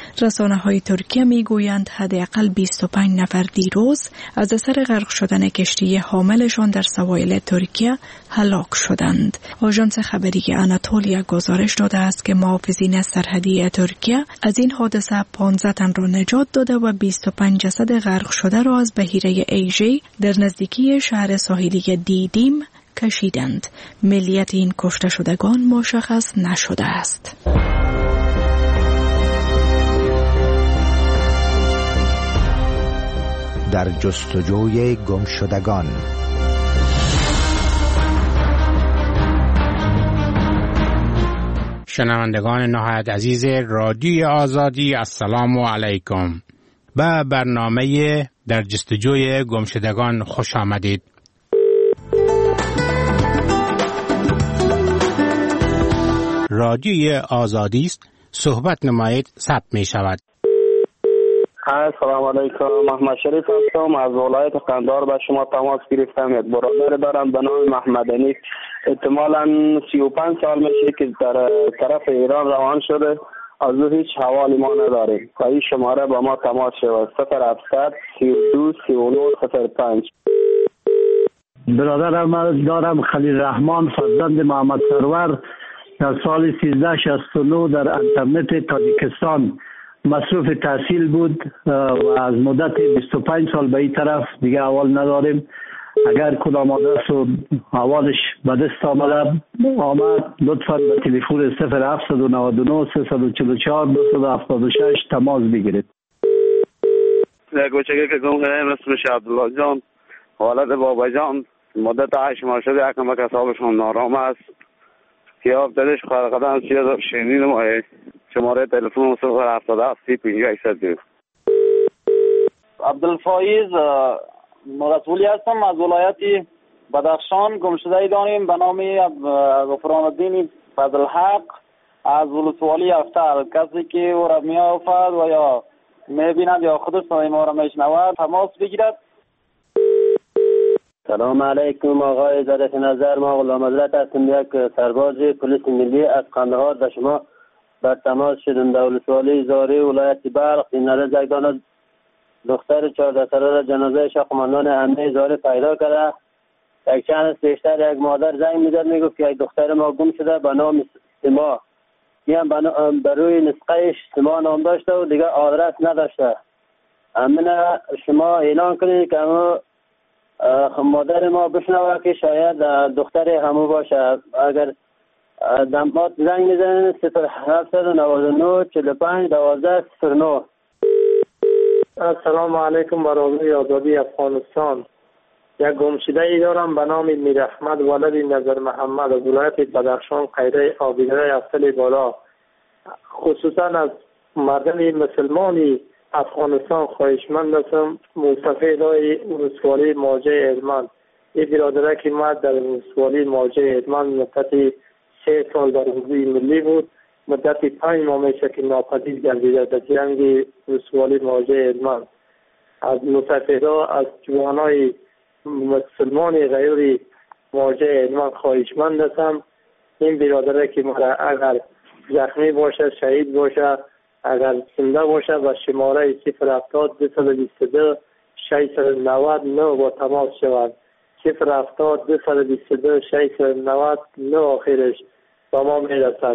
رسانه‌های ترکیه میگویند حداقل 25 نفر دیروز از اثر غرق شدن کشتی حاملشان در سواحل ترکیه هلاک شدند. آژانس خبری آناتولیا گزارش داده است که محافظین سرحدی ترکیه از این حادثه 15 تن را نجات داده و 25 جسد غرق شده را از بحیره ایژی در نزدیکی شهر ساحلی دیدیم کشیدند. ملیت این کشته شدگان مشخص نشده است. در جستجوی گمشدگان. شنوندگان نهایت عزیز رادیوی آزادی، السلام علیکم. به برنامه در جستجوی گمشدگان خوش آمدید. رادیوی آزادی است، صحبت نمایید، ثبت می شود. السلام علیکم، محمد شریف هستم، از ولایت قندهار به شما تماس گرفتم. یک برادر دارم به نام محمد انیس، احتمالاً 35 سال میشه که در طرف ایران روان شده، از او هیچ حوالی ما نداریم. و این شماره با ما تماس شود 0700 32 39 05. برادرم دارم خلیل رحمان، فرزند محمد سرور، در سال 1369 در انترنت تاجیکستان مصروف تحصیل بود و از مدت 25 سال به این طرف دیگه احوال نداریم. اگر کدام آدرس و احوالش به دست آمد لطفاً به تلفن 0799 344 276 تماس بگیرید. گوچگی که گم گریم اسمش عبدالله جان، والد بابا جان، مدت 8 ماه شده یکم که حسابشون نارام است. که افتادش خارقدن 30,000 شنین ماه. شماره تلفن 077 30 عبدالفایز مرسولی هستم، از ولایت بدخشان. گمشده داریم به نام غفران الدین فضلحق از ولسوالی افتر. کسی که او را میافد و یا میبیند یا خود صدای ما را میشنود تماس بگیرد. سلام علیکم آقای ادارت نظر، ما غلام حضرت هستم، یک سرباز پلیس ملی از قندهار به شما بر تماس شدم. در ولسوالی زاری ولایت بلخ این زگدان دختر 14 ساله را جنازه قماندان امنیه زاری پیدا کرده. یک چند از پیشتر یک مادر زنگ میزد میگفت که یک دختر ما گم شده به نام سما. این بر روی نسخهش سما نام داشته و دیگه آدرس نداشته. امنه شما اعلان کنید که مادر ما بشنوه که شاید دختر همو باشه. اگر دمات زنگ میزنید 0799 45 12 09. السلام علیکم برادری آزادی افغانستان. یک گمشده ای دارم به نام میر احمد ولد نظر محمد از ولایت بدخشان قیره آبیدره اصل بالا. خصوصا از مردم مسلمانی افغانستان خواهشمند هستم مستفید های ولسوالی موجه ادمان. این برادره که مرد در ولسوالی موجه ادمان مدت 3 سال در حضور ملی بود، مدت 5 ماه میشه که ناپدید گردیده در جنگ ولسوالی موجه ادمان. از مستفیدها از جوانای مسلمان غیر موجه ادمان خواهشمند هستم این برادره که مرا اگر زخمی باشه، شهید باشه، اگر زنده باشه و شماره 070 222 699 با تماس شود. 070 222 699 آخرش با ما میرسد.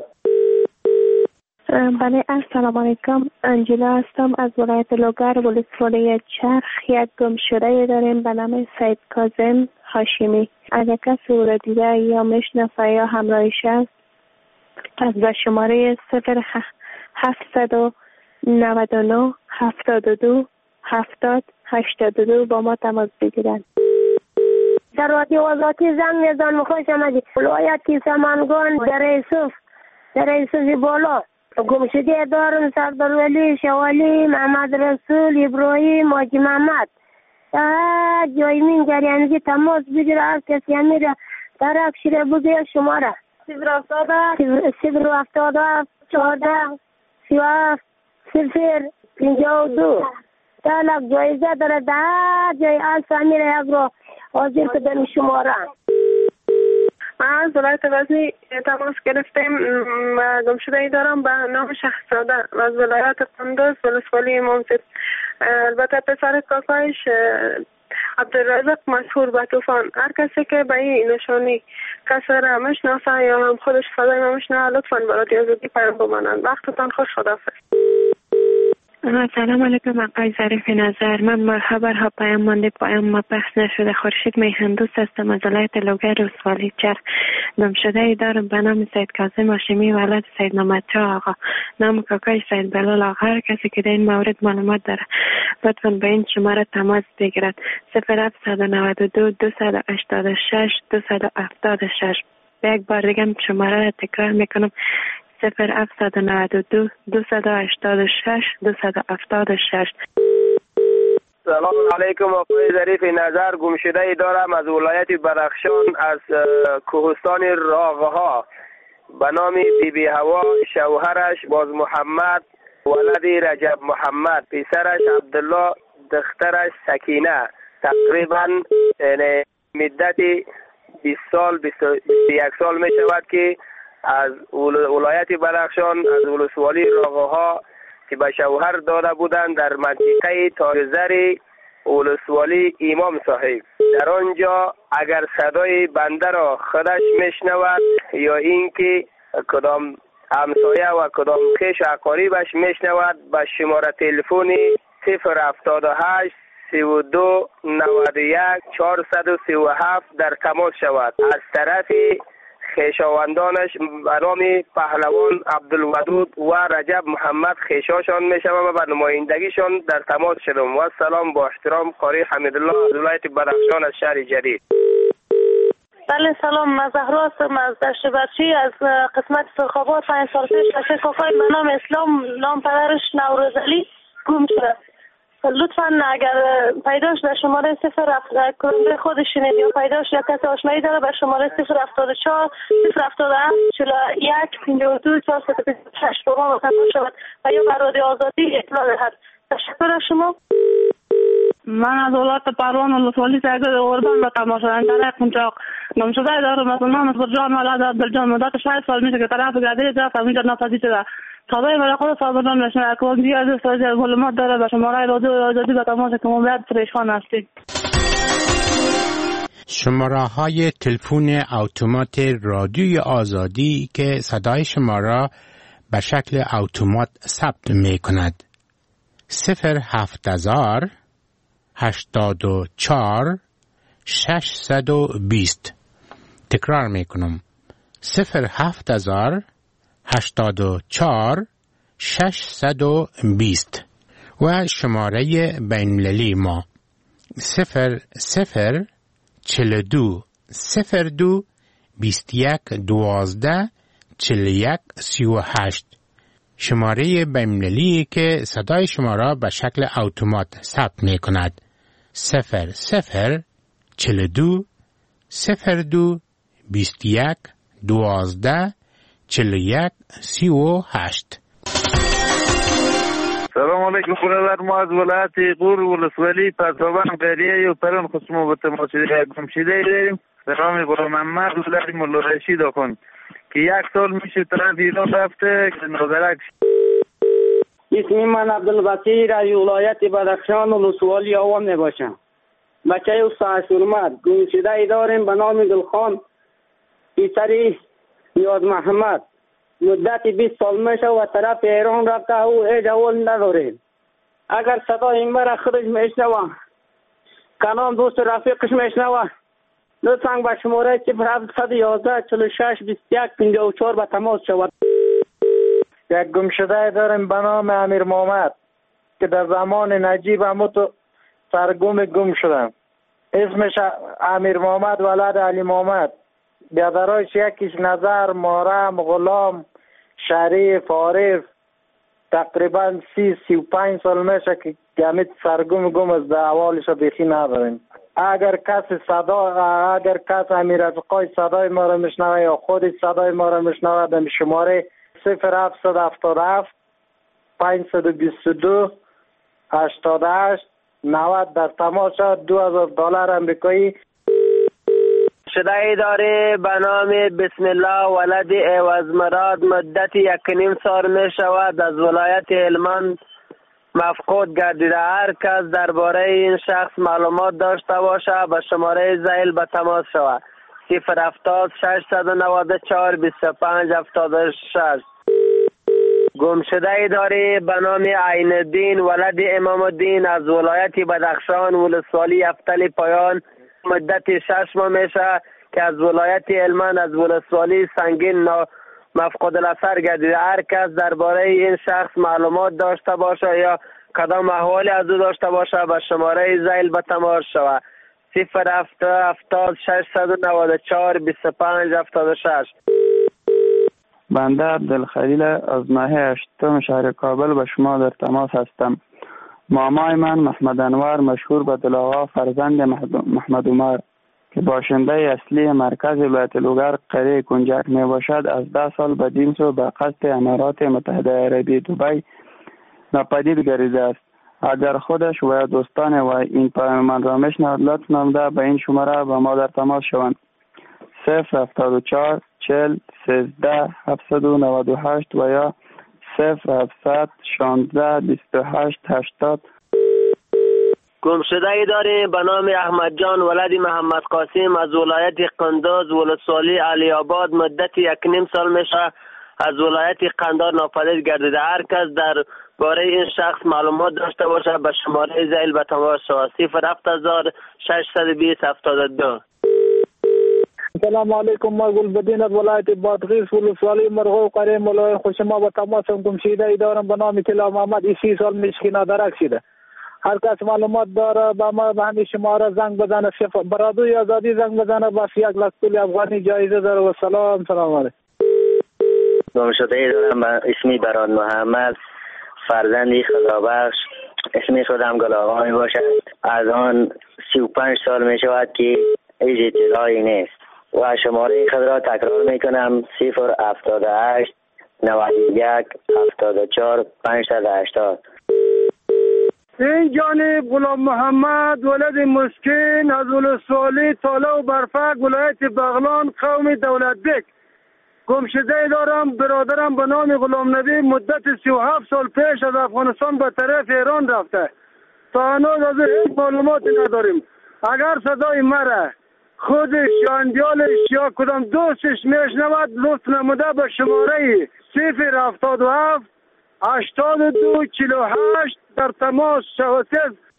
بله السلام علیکم، انجلا هستم از ولایت لوگر ولسوالی چرخ. یک گمشده داریم به نام سید کاظم هاشمی. اگر کسی او را دیده یا میشناسه یا همراهش است از به شماره 0799 72 70 82 با ما تماس بگیرند. در رادیو آزادی زنگ میزنم، خوش آمدید. ولایت سمنگان در یوسف بالا گمشده دارم سردار ولی شوالی محمد رسول ابراهیم حاجی محمد. جای من جریانگی تماس بگیر هر کسی همین درک شده بگیر شما را 070 14 37 052 تلک جایزه داره در جای آل سامیر یک رو حاضر کدن شما را. من از ولایت غزنی تماس گرفتیم. گمشده‌ای دارم به نام شهزاده از ولایت قندوز ولسوالی امامزاده. البته پسر کاکایش عبدالرزاق مشهور به طوفان. هر کسی که به این نشانی کسی را مشناسه یا هم خودش صدای ما میشنوه لطفاً به رادیو آزادی پیام بمانند. وقتتان خوش. خداحافظ. سلام علیکم آقای ظریف نظر. من خبرها پیام مانده ما پخش نشده. خورشید میهندوست هستم از ولایت لوگر ولسوالی چرخ. گمشده‌ای دارم به نام سید کاظم هاشمی ولد سید نامدشاه آقا. نام کاکای سید بلال آقا. هر کسی که در این مورد معلومات داره لطفاً به این شماره تماس بگیرد. 0792 286 276. به یک بار دیگه شماره را تکرار میکنم. 0792 286 276. سلام علیکم آقای ظریف نظر. گمشده‌ای دارم از ولایت بدخشان از کوهستان راغها به نام بیبی هوا، شوهرش باز محمد ولد رجب محمد، پسرش عبدالله، دخترش سکینه. تقریبا مدت 20 سال 21 سال می شود که از ولایت بدخشان از ولسوالی راغها که به شوهر داده بودند در منطقه تاریزری ولسوالی امام صاحب. در آنجا اگر صدای بنده را خودش میشنود یا اینکه کدام همسایه و کدام خویش اقاربش میشنود به شماره تلفن 078 32 91 437 در تماس شود. از طرف خویشاوندانش به نام پهلوان عبدالودود و رجب محمد خویشاشان میشوم و به نمایندگیشان در تماس شدم. و سلام. با احترام قاری حمیدالله از ولایت بدخشان از شهر جدید. بله سلام. من زهرا هستم از دشت برچی از قسمت سرخابات. 5 سال پیش بچه کاکای به نام اسلام نام پدرش نوروز علی گم شده. لطفاً اگر پیداش در شماره 0 کننده خودش شنید یا پیداش یا کسی آشنایی داره به شماره 074 077 41 52 426 با ما تماس شود و یا بر رادیو آزادی اطلاع دهد. تشکر از شما. من از ولایت پروان ولسوالی سرگرد اردن به تماس شدن در قنچاق گمشده دارم. از نام فرجان ولد عبدالجان مدت 6 سال میشه که طرف گردی طرف اینجا ناپدید شده. صدای برای خود صاحبان نشنه اکوان زیاد استراجه معلومات داره به شماره رادیو آزادی به تماس که موقعیت پریشان هستید. شماره های تلفن اتومات رادیوی آزادی که صدای شما را به شکل اتومات ثبت می کند. 07000 84 620. تکرار می کنم. 07000 84 620 و شماره بین‌المللی ما 0042 02 21 12 41 38. شماره بین‌المللی که صدای شما را به شکل اتومات ثبت می کند. 0042 02 21 12 41 38. سلام علیکم برادر. ما از ولایت غور ولسوالی پرتابان قریه و پران خصمو به تماشای گمشده داریم به نام برا محمد ولایت مولا رشید آخوند که 1 سال میشه طرف ایران رفته که نظرک. اسمی من عبدالبصیر از ولایت بدخشان ولسوالی آوان میباشم. بچه استاد حرمت گمشده داریم به نام دلخان پسری نیاز محمد. مدت 20 سال میشه و طرف ایران رفته او اجوال نداره. اگر صدا این برای خودش میشنوه کنام دوست رفیقش میشنوه لطفاً به شماره 0711 46 21 54 به تماس شود. یک گمشده داریم به نام امیر محمد که در زمان نجیب همو سرگم گم شدن. اسمش امیر محمد ولد علی محمد. بیادرایش یکیش نظر، محرم، غلام، شریف، عارف. تقریبا 30-35 سال میشه که گمیت سرگم گم از احوالش بیخی نداریم. اگر کس امیر رفیقای صدای ما را میشنوه یا خودش صدای ما را میشنوه در شماره 0777 522 88 90 در تماس شد. $2000 امریکایی. گمشده ای داره به نام بسم الله ولد عوض مراد مدت 1.5 سال می شود از ولایت هلمند مفقود گردیده. هر کس درباره این شخص معلومات داشته باشه به شماره ذیل به تماس شود 070 694 25 76. گمشده ای داره به نام عین الدین ولد امام الدین از ولایت بدخشان ولسوالی افتل پایان مدت 6 ماه میشه که از ولایت هلمند از ولسوالی سنگین مفقود الاثر گردیده. هر کس درباره این شخص معلومات داشته باشه یا کدام احوالی از او داشته باشه به شماره ذیل به تماس شود 070 694 25 76. بنده عبدالخلیل از ناحیه 8 شهر کابل به شما در تماس هستم. مامای من محمد انور مشهور به دلاغا فرزند محمد عمر که باشنده اصلی مرکز ولایت لوگر قریه کنجک می باشد از 10 سال بدین سو به قصد امارات متحده عربی دبی ناپدید گریزده است. اگر خودش و دوستان و این پیام من را میشنوند لطف نموده به این شماره با ما در تماس شوند 074 40 13 798 و یا 0700 16 28 80. گمشده ای داریم به نام احمد جان ولد محمد قاسم از ولایت قندوز ولسوالی علی آباد مدت 1.5 سال میشه از ولایت قندار ناپدید گردیده. هر کس در باره این شخص معلومات داشته باشه به شماره ذیل به تماس شود 07000 620 72. سلام علیکم. ما گلبدین از ولایت بادغیس ولسوالی مرغو قریه مولای خوشما به تماسم گمشده ای دارم به نام طلا محمد 30 سال میشه نادرک شده. هر کس معلومات داره با ما به همین شماره زنگ بزنه برادوی آزادی زنگ بزنه بس 1 لک پول افغانی جایزه داره و سلام علیکم. گمشده ای دارم به اسمی براد محمد فرزندی خدابخش اسمی خودم گلاغا می باشد از آن 35 سال می شود که هیچ اطلاعی نیست و شماره خود را تکرار می کنم 078 91 74 580. این جانب غلام محمد ولد مسکین از ولسوالی تاله و برفک ولایت بغلان قوم دولت بک گمشده دارم. برادرم به نام غلام نبی مدت 37 سال پیش از افغانستان به طرف ایران رفته. تا هنوز از هیچ معلوماتی نداریم. اگر صدای مرا خودش یا اندیالش یا کدام دوستش میشنود لطف نموده به شماره 077 82 48 در تماس شود.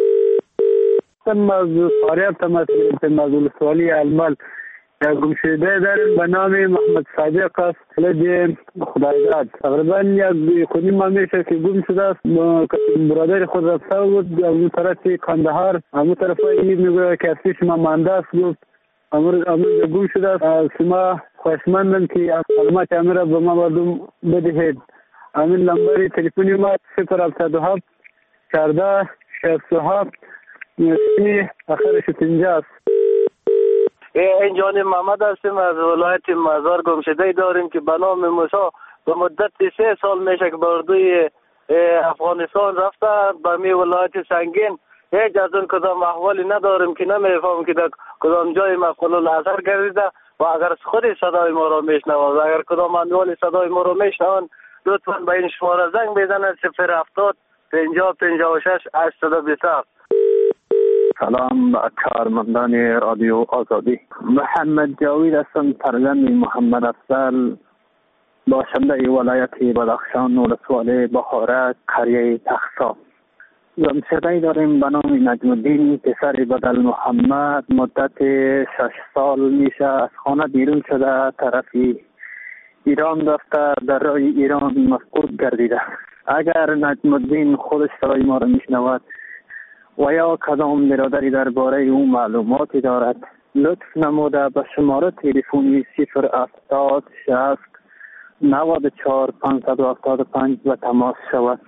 از فاریاب تماس گرفتم از ولسوالی المال یا گمشده داریم به نام محمد صادق است ولد خدایزاد. تقریبا 1.5 ماه میشه که گم شده است. برادر خود رفته بود از اون طرف کندهار همون طرف میگوید که اصلی شما مانده است گفت امروز گم شده است. از شما خواهشمندم که معلومات امیر را به ما مردم بدهید. امین نمبر تلفنی ما 077 14 67 30 آخرش 50 است. این جانب محمد هستیم از ولایت مزار گمشده داریم که به نام موسی به مدت 3 سال میشه که به اردوی افغانستان رفته به می ولایت سنگین. هیچ از اون کدام احوالی نداریم که نمیفهم که در کدام جای مفقود الاثر گردیده و اگر خود صدای ما را میشنوند اگر کدام اندوالی صدای ما را میشنوند لطفا به این شماره زنگ بزنند 070 50 56 827. سلام به کارمندان رادیو آزادی. محمد جاوید هستم فرزند محمد افضل باشنده ولایت بدخشان ولسوالی بهاره قریه تخصا. گمشده داریم به نام نجم الدین پسر بدل محمد مدت 6 سال میشه از خانه بیرون شده طرف ایران رفته در راه ایران مفقود گردیده. اگر نجم الدین خودش صدای ما را میشنود و یا کدام برادری درباره او معلوماتی دارد لطف نموده به شماره تلفنی 070 60 94 575 و تماس شود.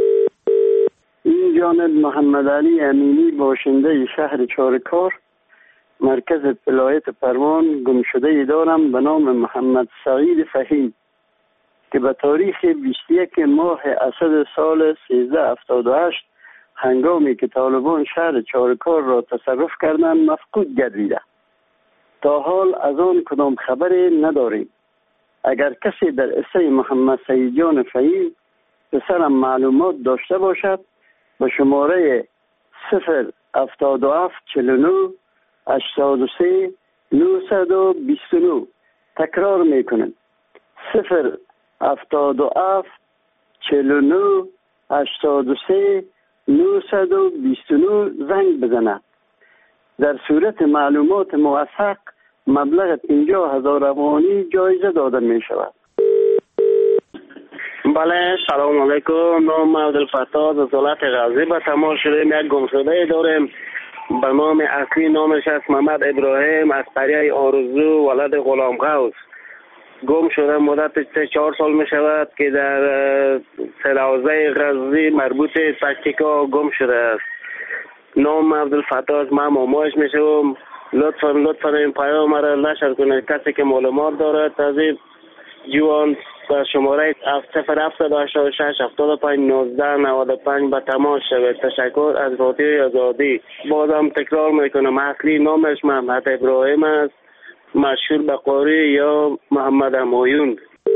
این جانب محمد علی امینی باشنده شهر چارکار مرکز ولایت پروان گمشده دارم به نام محمد سعید فهیم که به تاریخ 21 ماه اسد سال 1378 هنگامی که طالبان شهر چارکار را تصرف کردند مفقود گردیده. تا حال از آن کدام خبری نداریم. اگر کسی در قصه محمد سعید جان فهیم پسرم معلومات داشته باشد به شماره 077 49 83 929 تکرار میکنم 077 49 83 929 زنگ بزند. در صورت معلومات موثق مبلغ 50,000 افغانی جایزه داده می شود. بله، سلام علیکم. نام عبدالفتاح از ولایت غزنی به تماس شدیم. یک گمشده داریم به نام اصلی نامش است محمد ابراهیم از قریه آرزو ولد غلام غوث. گم شده مدت 4 سال می شود که در سلحوزه غزنی مربوط پکتیکا گم شده است. نام عبدالفتاح است. من مامایش می شوم. لطفا این پیام را نشر کنید. کسی که معلومات دارد از این جوان به شماره 0786 75 19 95 به تماس شود. تشکر از رادیوی آزادی. بازم تکرار میکنم اصلی نامش محمد ابراهیم است، مشهور به قاری یا محمد همایون.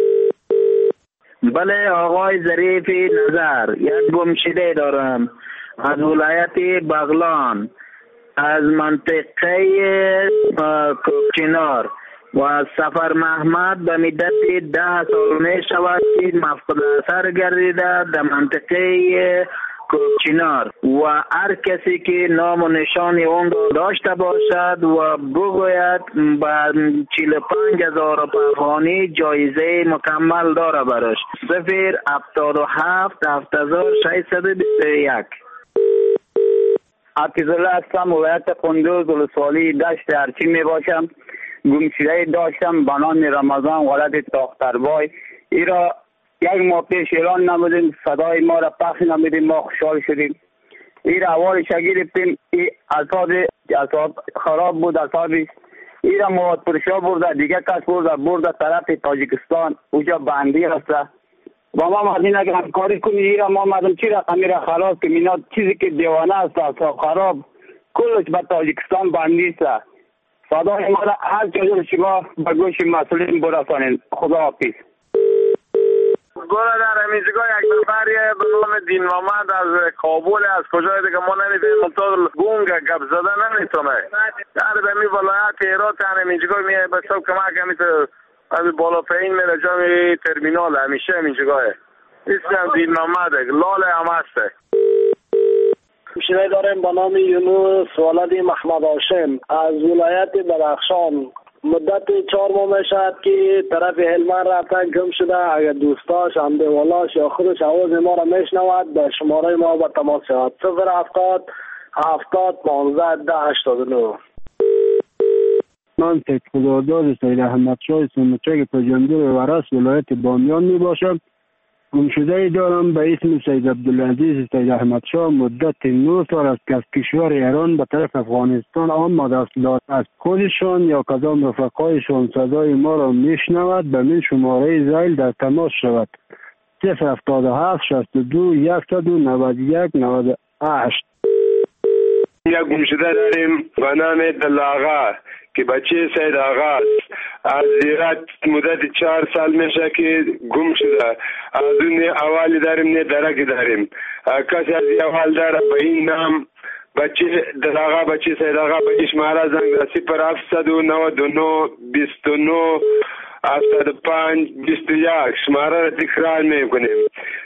بله آقای ظریف نظر، یک گمشده دارم از ولایت بغلان از منطقه کوکچینار و سفر محمد به مدت 10 سال می شود که مفقود اثر گردیده در منطقه کوکچینار و هر کسی که نام و نشان اون را داشته باشد و بگوید به 45,000 افغانی جایزه مکمل داره براش. 077 7621. عطیزالله هستم، ولایت قندوز ولسوالی دشت ارچی می باشم. گمشده داشتم به نام رمضان ولد تاختربای. ایرا 1 ماه پیش اعلان نمودیم، صدای ما را پخش نمودیم، ما خوشحال شدیم. ایرا اولش گرفتیم، الفاظ خراب بود الفاظش. ایرا مواد پرشا برده، دیگه کس برده طرف تاجیکستان، اوجا بندی هسته. با ما مردین اگر همکاری کنی ایرا ما مردم چی رقمی را خلاص که اینا چیزی که دیوانه است خراب کلش به تاجیکستان بندی است. صدای ما را هر جور شما به گوش مسئولین برسانید. خدا حافظ. گوره در همیزگاه یک نفری به نام دین محمد از کابل از کجای دیگه ما نمیدونیم منطقه گونگ گپ زده نمیتونه در به می ولایت هرات همیزگاه میه به سب کمک همیتونه از بالا پایین میره جای ترمینال همیشه همیزگاهه اسم دین محمد لاله هم هسته. گمشده داریم به نام یونس ولد محمد هاشم از ولایت بدخشان. مدت 4 ماه میشد که طرف هلمند رفتن گم شده. اگر دوستاش همدیوالاش یا خودش آواز ما را میشنود به شماره ما با تماس شود 070 70 15 10 89. من سید خداداد سید احمد شاه سمچک پجندر ورس ولایت بامیان می باشم. گمشده دارم به اسم سید عبدالعزیز سید احمد شاه. مدت 9 سال است که از کشور ایران به طرف افغانستان آمده است. خودشان یا کدام رفقایشان صدای ما را میشنود به من شماره زیل در تماس شود 077 62 191 98. یک گمشده داریم به نام دلاغا که بچه سید آغا است. از زیرت مدت 4 سال میشه که گم شده. از اون اوالی داریم نه درکی داریم. کسی از اول داره به این نام بچه دلاغا بچه سید آغا به شماره زنگ ده 0799 29 75 21 شماره را تکرار میکنیم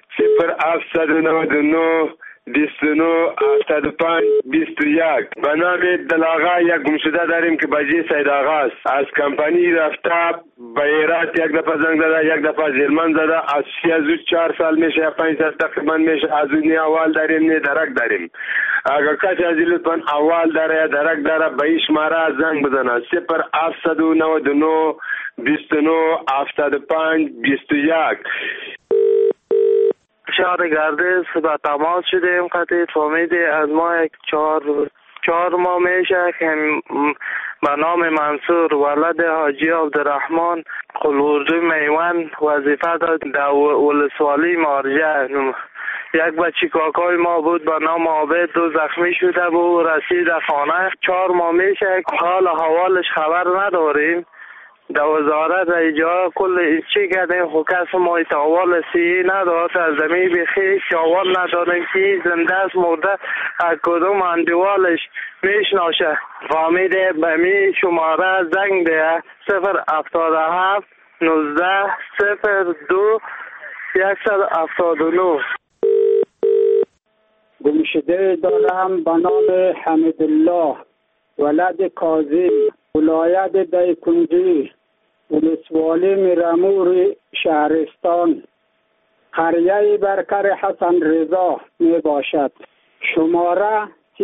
0799 29 75 21. به نام دلاغا یک گمشده داریم که بچه سید آغا است. از کمپانی رفته به ایرات 1 دفعه زنگ زده 1 دفعه زیلمن زده. از 4 سال میشه 5 سال تقریبا میشه. از اون اول داریم نه درک داریم. اگر کسی از لطفا اول داره یا درک داره به این شماره زنگ بزنه 0799 29 75 21. شهر گردش به تماس شدیم. قطعی فهمیده از ما 4 ماه میشه که به نام منصور ولد حاجی عبدالرحمن قلوردو میوان وظیفه داد در ولسوالی مارجه. یک بچه کاکای ما بود به نام عابد، دو زخمی شده بود، رسید خانه 4 ماه میشه، حال حوالش خبر نداریم. در وزارت ایجا کل چی کردیم، خو کس ما احوال سی نداد، از زمین بخیش احوال ندادیم که زنده است مرده از کدوم اندوالش میشناشه. فهمیده به می شماره زنگ ده 077 19 02 179. گمشده دارم به نام حمیدالله ولد کاظم، ولایت دایکنډي، ولسوالی میرامور شهرستان، قریه برکر حسن رضا می باشد. شماره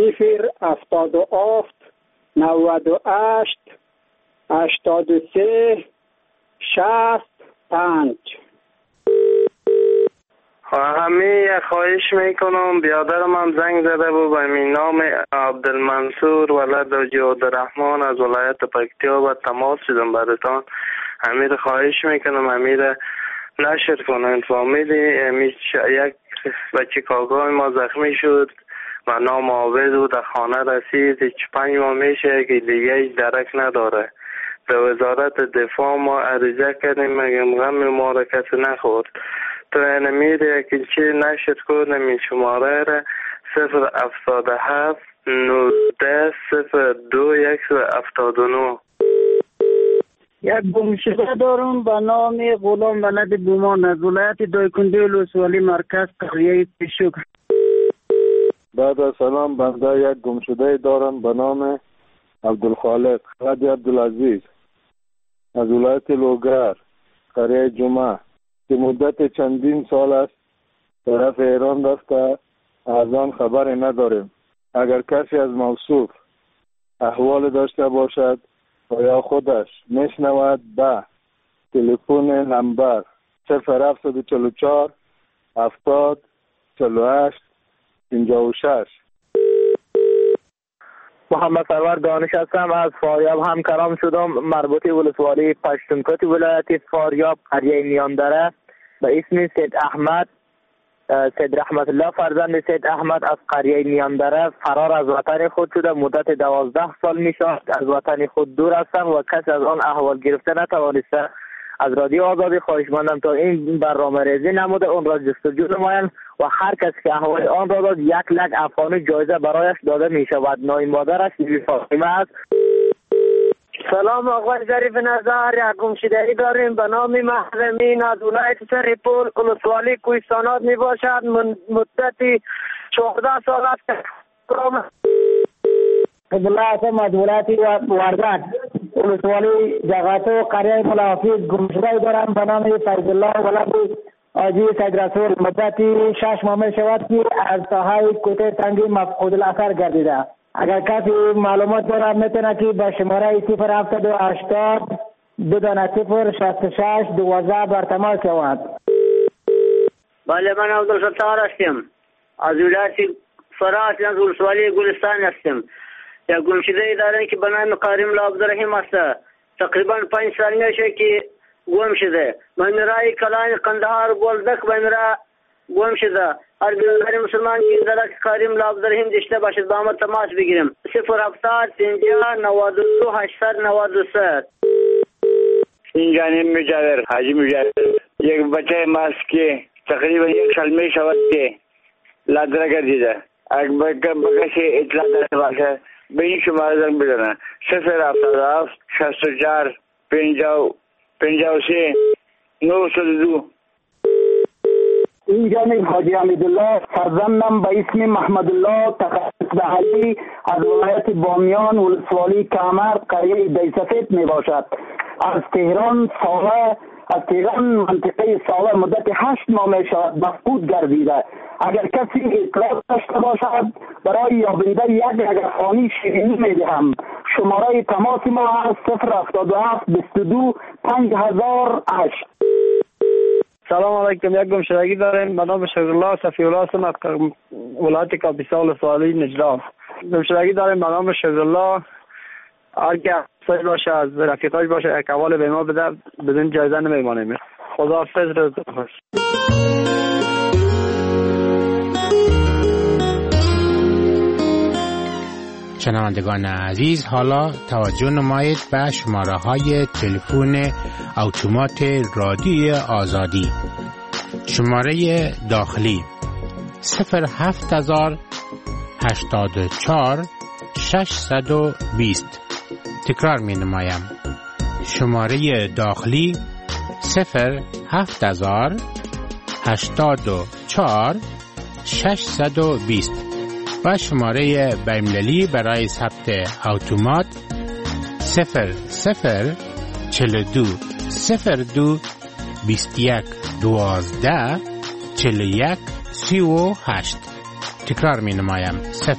077 98 83 65. همه خواهش میکنم، بیادرم هم زنگ زده بود به نام عبدالمنصور ولد حاجی عبدالرحمن از ولایت پکتیا و تماس شدم براتان. امیر خواهش میکنم امیر نشر کنن. فامیلی یک بچه کاکای ما زخمی شد و نام عابد و در خانه رسید 5 ماه میشه که دیگه درک نداره. در وزارت دفاع ما عریضه کردیم مگه غم ما را کسی نخورد. تو انمیره که چی نشد کنم این شماره را 077 19 02 179. یک گمشده دارم به نام غلام ولد بومان از ولایت دایکنډي ولسوالی مرکز قریه پیشوک. بعد از سلام، بنده یک گمشده دارم به نام عبدالخالق ولد عبدالعزیز از ولایت لوگر قریه جمعه که مدت چندین سال است طرف ایران رفته، از آن خبری نداریم. اگر کسی از موصوف احوال داشته باشد و یا خودش میشنود به تلفن نمبر 0744 70 48 56. محمد سرور دانش هستم، از فاریاب همکلام شدم، مربوط ولسوالی پشتونکوت ولایت فاریاب قریه میاندره. به اسم سید احمد، سید رحمت الله فرزند سید احمد از قریه میاندره فرار از وطن خود شده. مدت 12 سال می شود از وطن خود دور هستم و کسی از آن احوال گرفته نتوانسته. از رادیو آزادی خواهشمندم تا این برنامه ریزی نموده اون را جستجو نمایند و هر کسی که احوال آن را داد 1 لک افغانی جایزه برایش داده می شود. نام مادرش بیبی فاطمه است. سلام آقای ظریف نظر، یک گمشده‌ای داریم به نام محرمین از ولایت سرپول ولسوالی کوهستانات می باشد. مدتی 14 سال است. قبله هستم از ولایت وردک ولسوالی جغاتو قریه ملافیز. گمشده‌ای دارم به نام فیضالله ولد حاجی سید رسول. مدتی 6 ماه می شود که از ساحه کوته تنگی مفقود الاثر گردیده. اگر کسی معلومات داره میتونه که به شماره 07080 22066 12 بر تماس شود. بله، من عبدالستار هستم از ولایت فراس از ولسوالی گلستان هستم. یک گمشده‌ای دارن که به نام قاریم الله عبدالرحیم است. تقریبا 5 سال میشه که گم شده. من رای کلان قندهار بولدک من را گم شده. هر برادر مسلمان که درک قاریم الله عبدالرحیم داشته باشد با ما تماس بگیریم. 070 50 92 893. این جانب مجاور حاجی مجاور، یک بچه ماست که تقریبا 1 سال می شود که لادره گردیده. اگر بکسی اطلاع داشته باشه به این شماره زنگ بزنه 077 64 53 902. این جانب حاجی حمیدالله فرزندم به اسم محمد الله تخصص به حجی از ولایت بامیان ولسوالی کامر قریه دیسفید می باشد. از تهران منطقه ساله مدت 8 ماه می شود مفقود گردیده. اگر کسی اطلاع داشته باشد برای یابنده 1 لک افغانی شیرینی می دهم. شماره تماس ما است 077 22 5008. سلام علیکم. یک گمشدگی داریم به نام شیرالله صفی‌الله هستم از ولایت کاپیسا ولسوالی نجران. گمشدگی داریم به نام شیرالله هر کی همسایه باشه از رفیقاش باشه یک حواله به ما بده، بدون جایزه نمیمانیم. خداحافظ، روز خوش. شنوندگان عزیز، حالا توجه نمایید به شماره های تلفن اتومات رادیوی آزادی. شماره داخلی 07084 620. تکرار می نمایم. شماره داخلی 07084 620 و شماره بین‌المللی برای ثبت اتومات 0042 02 21 12 41 38. تکرار می نمایم.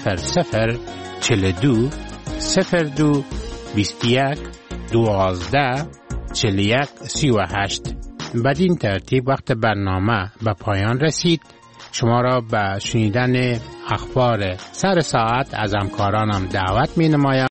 0042 02 21 12 41 38. بدین ترتیب وقت برنامه به پایان رسید. شما را به شنیدن اخبار سر ساعت از همکارانم دعوت می نمایم.